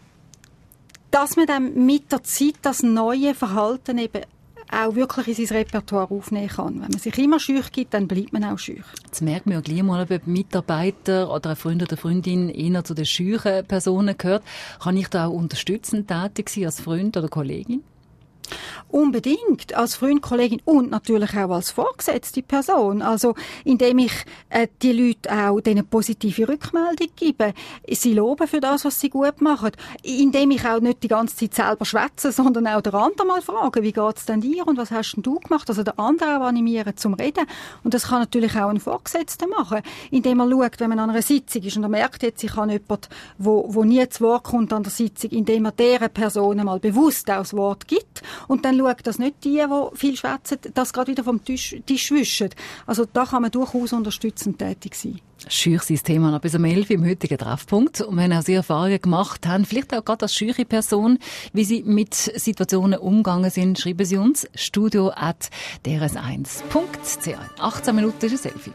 dass man dann mit der Zeit das neue Verhalten eben auch wirklich in sein Repertoire aufnehmen kann. Wenn man sich immer schüch gibt, dann bleibt man auch schüch. Jetzt merkt man ja gleich mal, ob ein Mitarbeiter oder ein Freund oder Freundin eher zu den schüchen Personen gehört. Kann ich da auch unterstützend tätig sein als Freund oder Kollegin? Unbedingt, als Freund, Kollegin und natürlich auch als vorgesetzte Person. Also, indem ich äh, die Leute auch denen positive Rückmeldung gebe, sie loben für das, was sie gut machen, indem ich auch nicht die ganze Zeit selber schwätze, sondern auch den anderen mal fragen, wie geht's denn dir und was hast denn du gemacht? Also den anderen auch animieren zum Reden. Und das kann natürlich auch ein Vorgesetzter machen, indem er schaut, wenn man an einer Sitzung ist und er merkt jetzt, ich habe jemanden, wo, wo nie zu Wort kommt an der Sitzung, indem er dieser Person mal bewusst auch das Wort gibt und dann schaut, dass nicht die, die viel schwätzen, das gerade wieder vom Tisch, Tisch wischen. Also da kann man durchaus unterstützend tätig sein. Schüch sein Thema noch bis um elf im heutigen Treffpunkt. Und wenn auch Sie Erfahrungen gemacht haben, vielleicht auch gerade als schüche Person, wie Sie mit Situationen umgegangen sind, schreiben Sie uns studio at d r s eins punkt c h. achtzehn Minuten ist ein Selfie.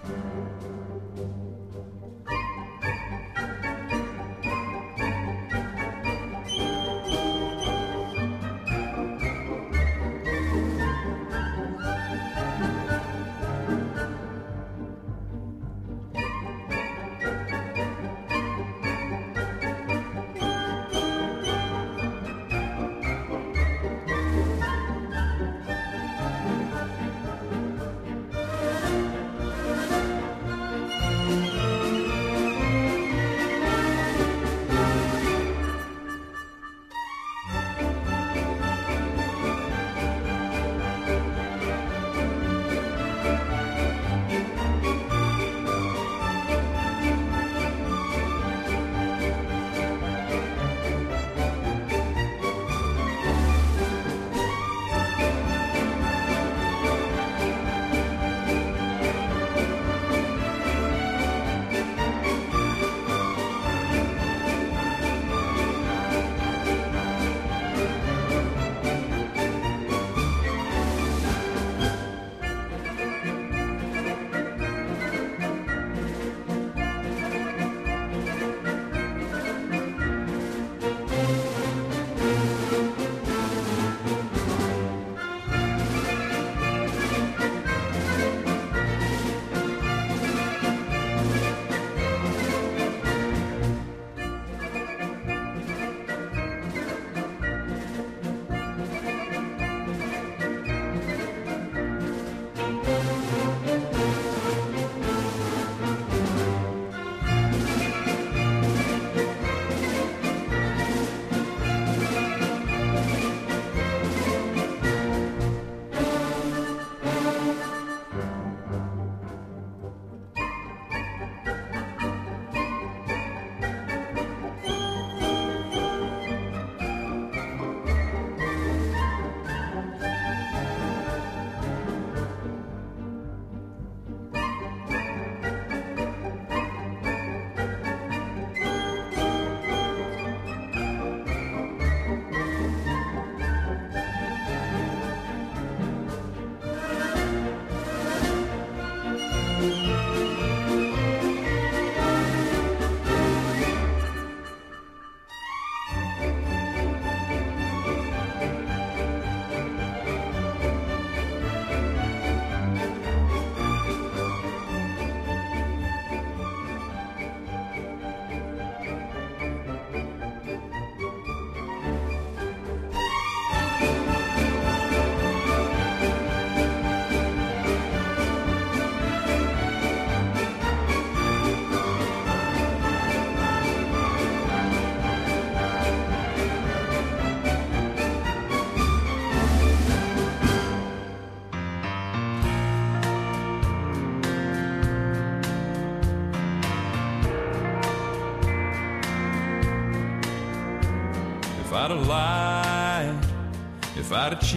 I'd have lied, if I'd have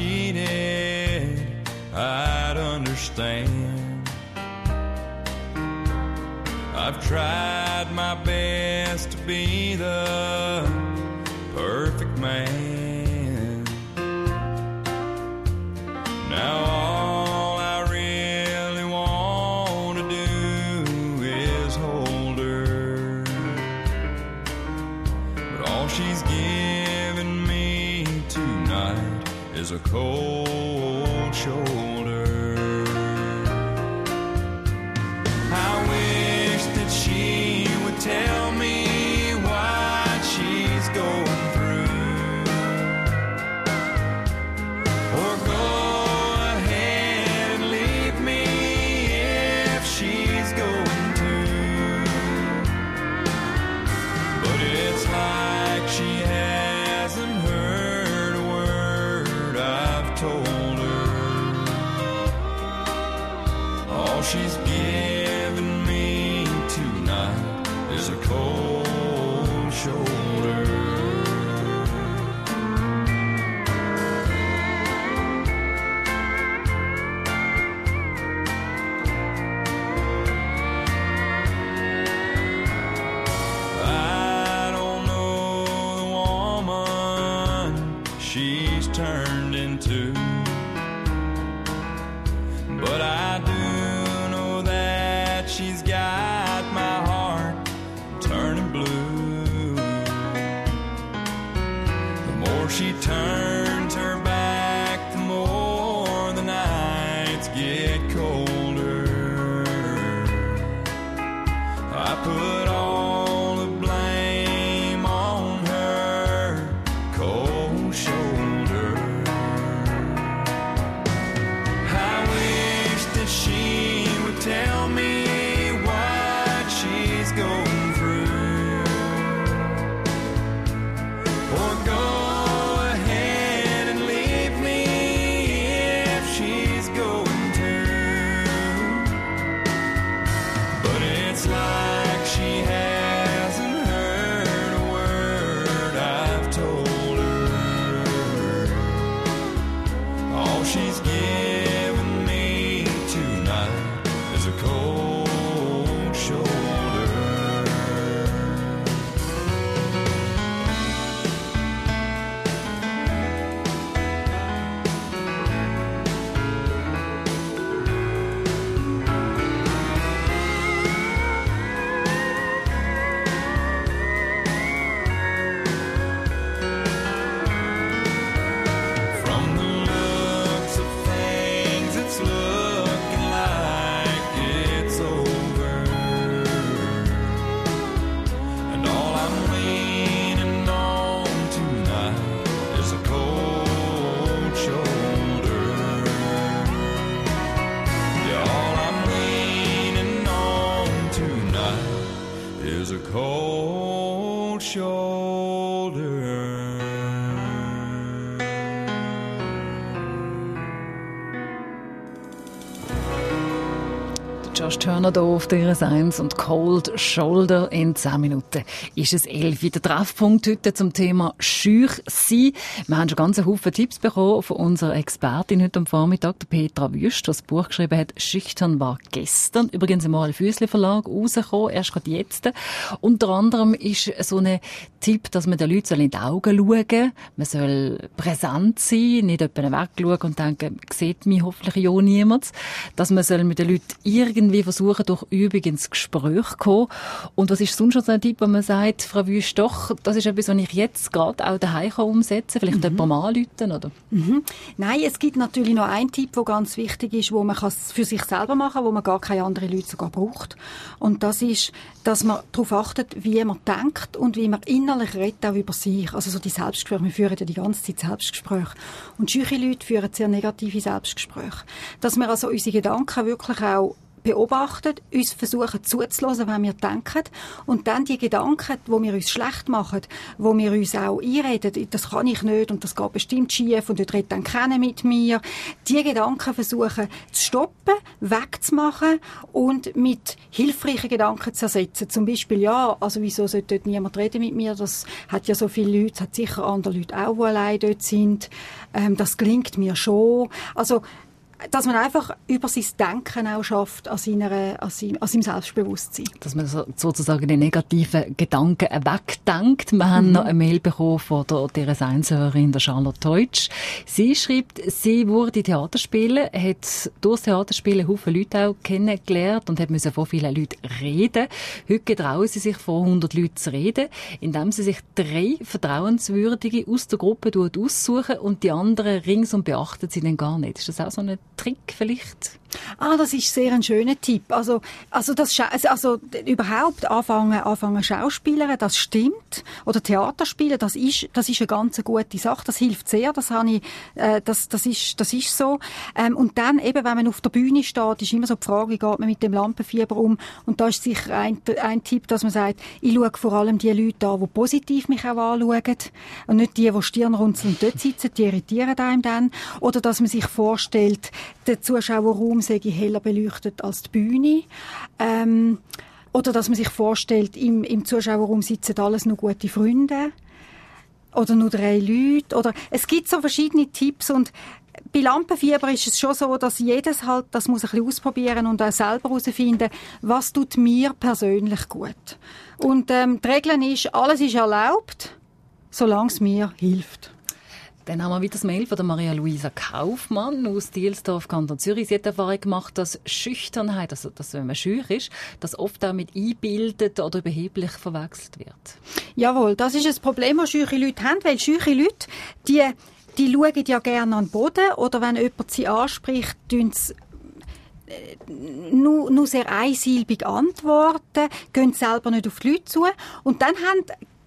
cheated, I'd understand. I've tried my best to be the perfect man. Now all I really want to do is hold her, but all she's given me tonight is a cold shoulder. I wish that she would tell me what she's going through. she's giving me tonight is a cold shoulder. I don't know the woman she's turned into, but I do know that she's got my heart turning blue. The more she turns her back, the more the nights get colder. I put all the blame on her cold shoulder. I wish that she would tell me what she's going through, or go ahead and leave me if she's going to. But it's like she hasn't heard a word I've told her. All she's given me tonight is a cold shoulder. From the looks of things, it's looking like it's over. And all I'm leaning on tonight is a cold shoulder. Yeah, all I'm leaning on tonight is a cold shoulder. Josh Turner hier auf der eins und Cold Shoulder. In zehn Minuten ist es elf. Der Treffpunkt heute zum Thema schüch sein. Wir haben schon ganz einen Haufen Tipps bekommen von unserer Expertin heute am Vormittag, der Petra Wüst, die das Buch geschrieben hat, «Schüchtern war gestern». Übrigens im Mal Füssli Verlag rausgekommen, erst gerade jetzt. Unter anderem ist so ein Tipp, dass man den Leuten in die Augen schauen soll. Man soll präsent sein, nicht jemanden wegschauen und denken, sieht mich hoffentlich ja niemand. Dass man soll mit den Leuten irgendwie versuchen, durch Übung ins Gespräch zu kommen. Und was ist sonst noch so ein Tipp, wo man sagt, Frau Wüst, doch, das ist etwas, was ich jetzt gerade auch daheim umsetzen kann? Vielleicht mhm. jemanden anrufen, oder? Mhm. Nein, es gibt natürlich noch einen Tipp, der ganz wichtig ist, wo man für sich selber machen kann, wo man gar keine anderen Leute sogar braucht. Und das ist, dass man darauf achtet, wie man denkt und wie man innerlich redet, auch über sich. Also so die Selbstgespräche. Wir führen ja die ganze Zeit Selbstgespräche. Und schüche Leute führen sehr negative Selbstgespräche. Dass wir also unsere Gedanken wirklich auch beobachtet, uns versuchen zuzuhören, wenn wir denken, und dann die Gedanken, wo wir uns schlecht machen, wo wir uns auch einreden, das kann ich nicht und das geht bestimmt schief und dort redet dann keiner mit mir, die Gedanken versuchen zu stoppen, wegzumachen und mit hilfreichen Gedanken zu ersetzen. Zum Beispiel, ja, also wieso sollte dort niemand reden mit mir, das hat ja so viele Leute, es hat sicher andere Leute auch, die allein dort sind, ähm, das gelingt mir schon. Also dass man einfach über sein Denken auch schafft, an, seiner, an, seinem, an seinem Selbstbewusstsein. Dass man so, sozusagen die negativen Gedanken wegdenkt. Wir mhm. haben noch eine Mail bekommen von der D R S eins-Hörerin, der Charlotte Teutsch. Sie schreibt, sie wurde Theater spielen, hat durch Theaterspielen Haufen Leute auch kennengelernt und hat müssen vor vielen Leuten reden. Heute getrauen sie sich, vor hundert Leuten zu reden, indem sie sich drei Vertrauenswürdige aus der Gruppe aussuchen und die anderen ringsum beachten sie dann gar nicht. Ist das auch so eine Trick vielleicht? Ah, das ist sehr ein schöner Tipp. Also, also das, also überhaupt anfangen, anfangen Schauspielern, das stimmt. Oder Theater spielen, das ist, das ist eine ganz gute Sache. Das hilft sehr. Das habe ich, äh, das, das ist, das ist so. Ähm, und dann eben, wenn man auf der Bühne steht, ist immer so die Frage, wie geht man mit dem Lampenfieber um? Und da ist sicher ein, ein Tipp, dass man sagt, ich schaue vor allem die Leute an, die positiv mich auch anschauen. Und nicht die, die stirnrunzelnd dort sitzen, die irritieren einem dann. Oder dass man sich vorstellt, der Zuschauerraum Zuschauerraum sei heller beleuchtet als die Bühne. Ähm, oder dass man sich vorstellt, im, im Zuschauerraum sitzen alles nur gute Freunde. Oder nur drei Leute. Oder es gibt so verschiedene Tipps und bei Lampenfieber ist es schon so, dass jedes halt das muss ein bisschen ausprobieren und auch selber herausfinden, was tut mir persönlich gut. Und ähm, die Regel ist, alles ist erlaubt, solange es mir hilft. Dann haben wir wieder das Mail von der Maria Luisa Kaufmann aus Dielsdorf, Kanton Zürich. Sie hat Erfahrung gemacht, dass Schüchternheit, also dass wenn man schüch ist, das oft auch mit einbildet oder überheblich verwechselt wird. Jawohl, das ist ein Problem, das schüche Leute haben, weil schüche Leute, die Die schauen ja gerne an den Boden oder wenn jemand sie anspricht, tun sie nur, nur sehr einsilbig antworten, gehen selber nicht auf die Leute zu. Und dann haben,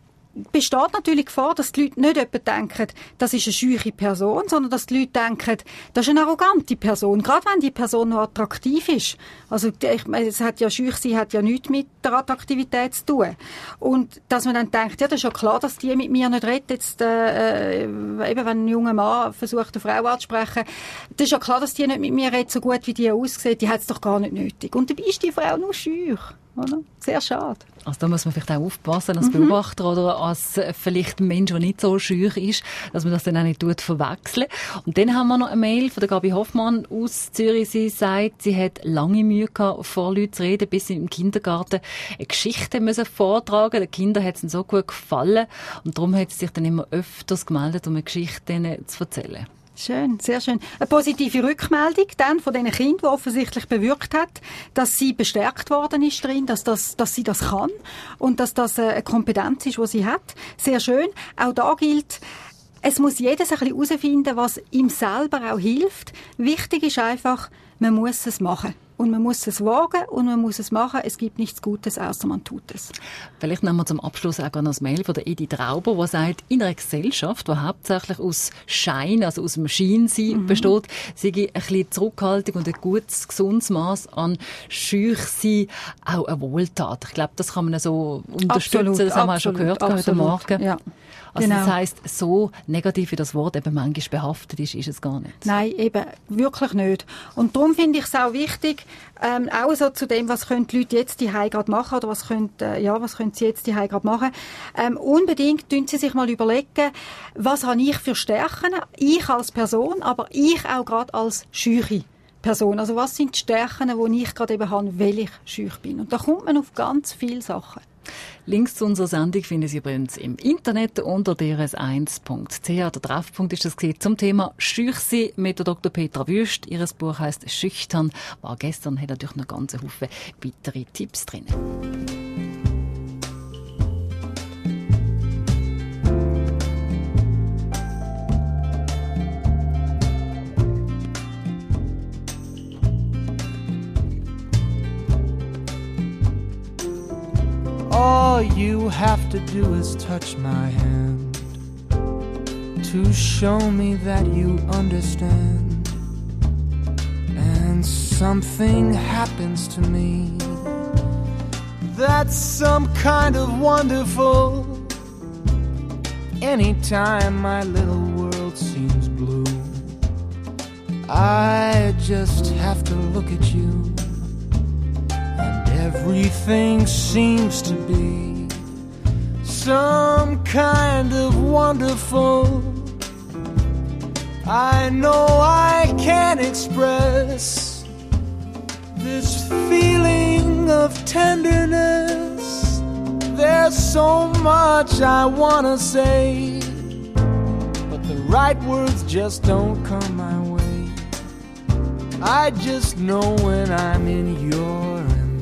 besteht natürlich die Gefahr, dass die Leute nicht etwa denken, das ist eine schüche Person, sondern dass die Leute denken, das ist eine arrogante Person, gerade wenn die Person noch attraktiv ist. Also ich meine, es hat ja schüch sein, hat ja nichts mit der Attraktivität zu tun. Und dass man dann denkt, ja, das ist ja klar, dass die mit mir nicht redet, jetzt, äh, eben wenn ein junger Mann versucht, eine Frau anzusprechen, das ist ja klar, dass die nicht mit mir redet, so gut wie die aussieht, die hat es doch gar nicht nötig. Und dabei ist die Frau nur schüch. Oder? Sehr schade. Also da muss man vielleicht auch aufpassen als Mhm. Beobachter oder als äh, vielleicht ein Mensch, der nicht so schüch ist, dass man das dann auch nicht tut, verwechseln. Und dann haben wir noch eine Mail von der Gabi Hoffmann aus Zürich. Sie sagt, sie hat lange Mühe gehabt, vor Leuten zu reden, bis sie im Kindergarten eine Geschichte müssen vortragen. Den Kindern hat es so gut gefallen und darum hat sie sich dann immer öfters gemeldet, um eine Geschichte denen zu erzählen. Schön, sehr schön. Eine positive Rückmeldung dann von diesen Kindern, die offensichtlich bewirkt hat, dass sie bestärkt worden ist drin, dass, das, dass sie das kann und dass das eine Kompetenz ist, die sie hat. Sehr schön. Auch da gilt, es muss jeder sich ein bisschen herausfinden, was ihm selber auch hilft. Wichtig ist einfach, man muss es machen. Und man muss es wagen und man muss es machen. Es gibt nichts Gutes, außer man tut es. Vielleicht nehmen wir zum Abschluss auch noch das Mail von der Edith Rauber, die sagt, in einer Gesellschaft, die hauptsächlich aus Schein, also aus dem Scheinsein Mhm. besteht, sei ein bisschen Zurückhaltung und ein gutes, gesundes Maß an Schüchsein auch eine Wohltat. Ich glaube, das kann man so unterstützen. Absolut, das haben wir auch schon absolut, gehört heute absolut. Morgen. Ja. Also Genau. das heisst, so negativ wie das Wort eben manchmal behaftet ist, ist es gar nicht. Nein, eben, wirklich nicht. Und darum finde ich es auch wichtig, ähm, auch so zu dem, was können die Leute jetzt die gerade machen oder was können, äh, ja, was können sie jetzt die gerade machen. Ähm, unbedingt tun sie sich mal überlegen, was habe ich für Stärken, ich als Person, aber ich auch gerade als schüche Person. Also was sind die Stärken, die ich gerade eben habe, weil ich schüch bin. Und da kommt man auf ganz viele Sachen. Links zu unserer Sendung finden Sie übrigens im Internet unter d r s eins punkt c h. Der Treffpunkt ist das gewesen zum Thema Schüchsein mit der Doktor Petra Wüst. Ihr Buch heisst «Schüchtern», war gestern, hat natürlich noch ganz Haufen weitere Tipps drin. All you have to do is touch my hand to show me that you understand. And something happens to me that's some kind of wonderful. Anytime my little world seems blue, I just have to look at you. Everything seems to be some kind of wonderful. I know I can't express this feeling of tenderness. There's so much I wanna say, but the right words just don't come my way. I just know when I'm in your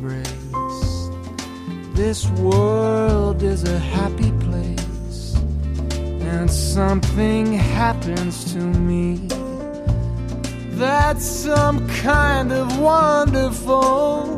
this world is a happy place, and something happens to me that's some kind of wonderful.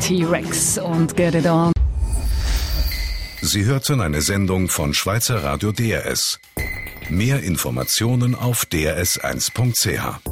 T-Rex und Get It On. Sie hörten eine Sendung von Schweizer Radio D R S. Mehr Informationen auf d r s eins punkt c h.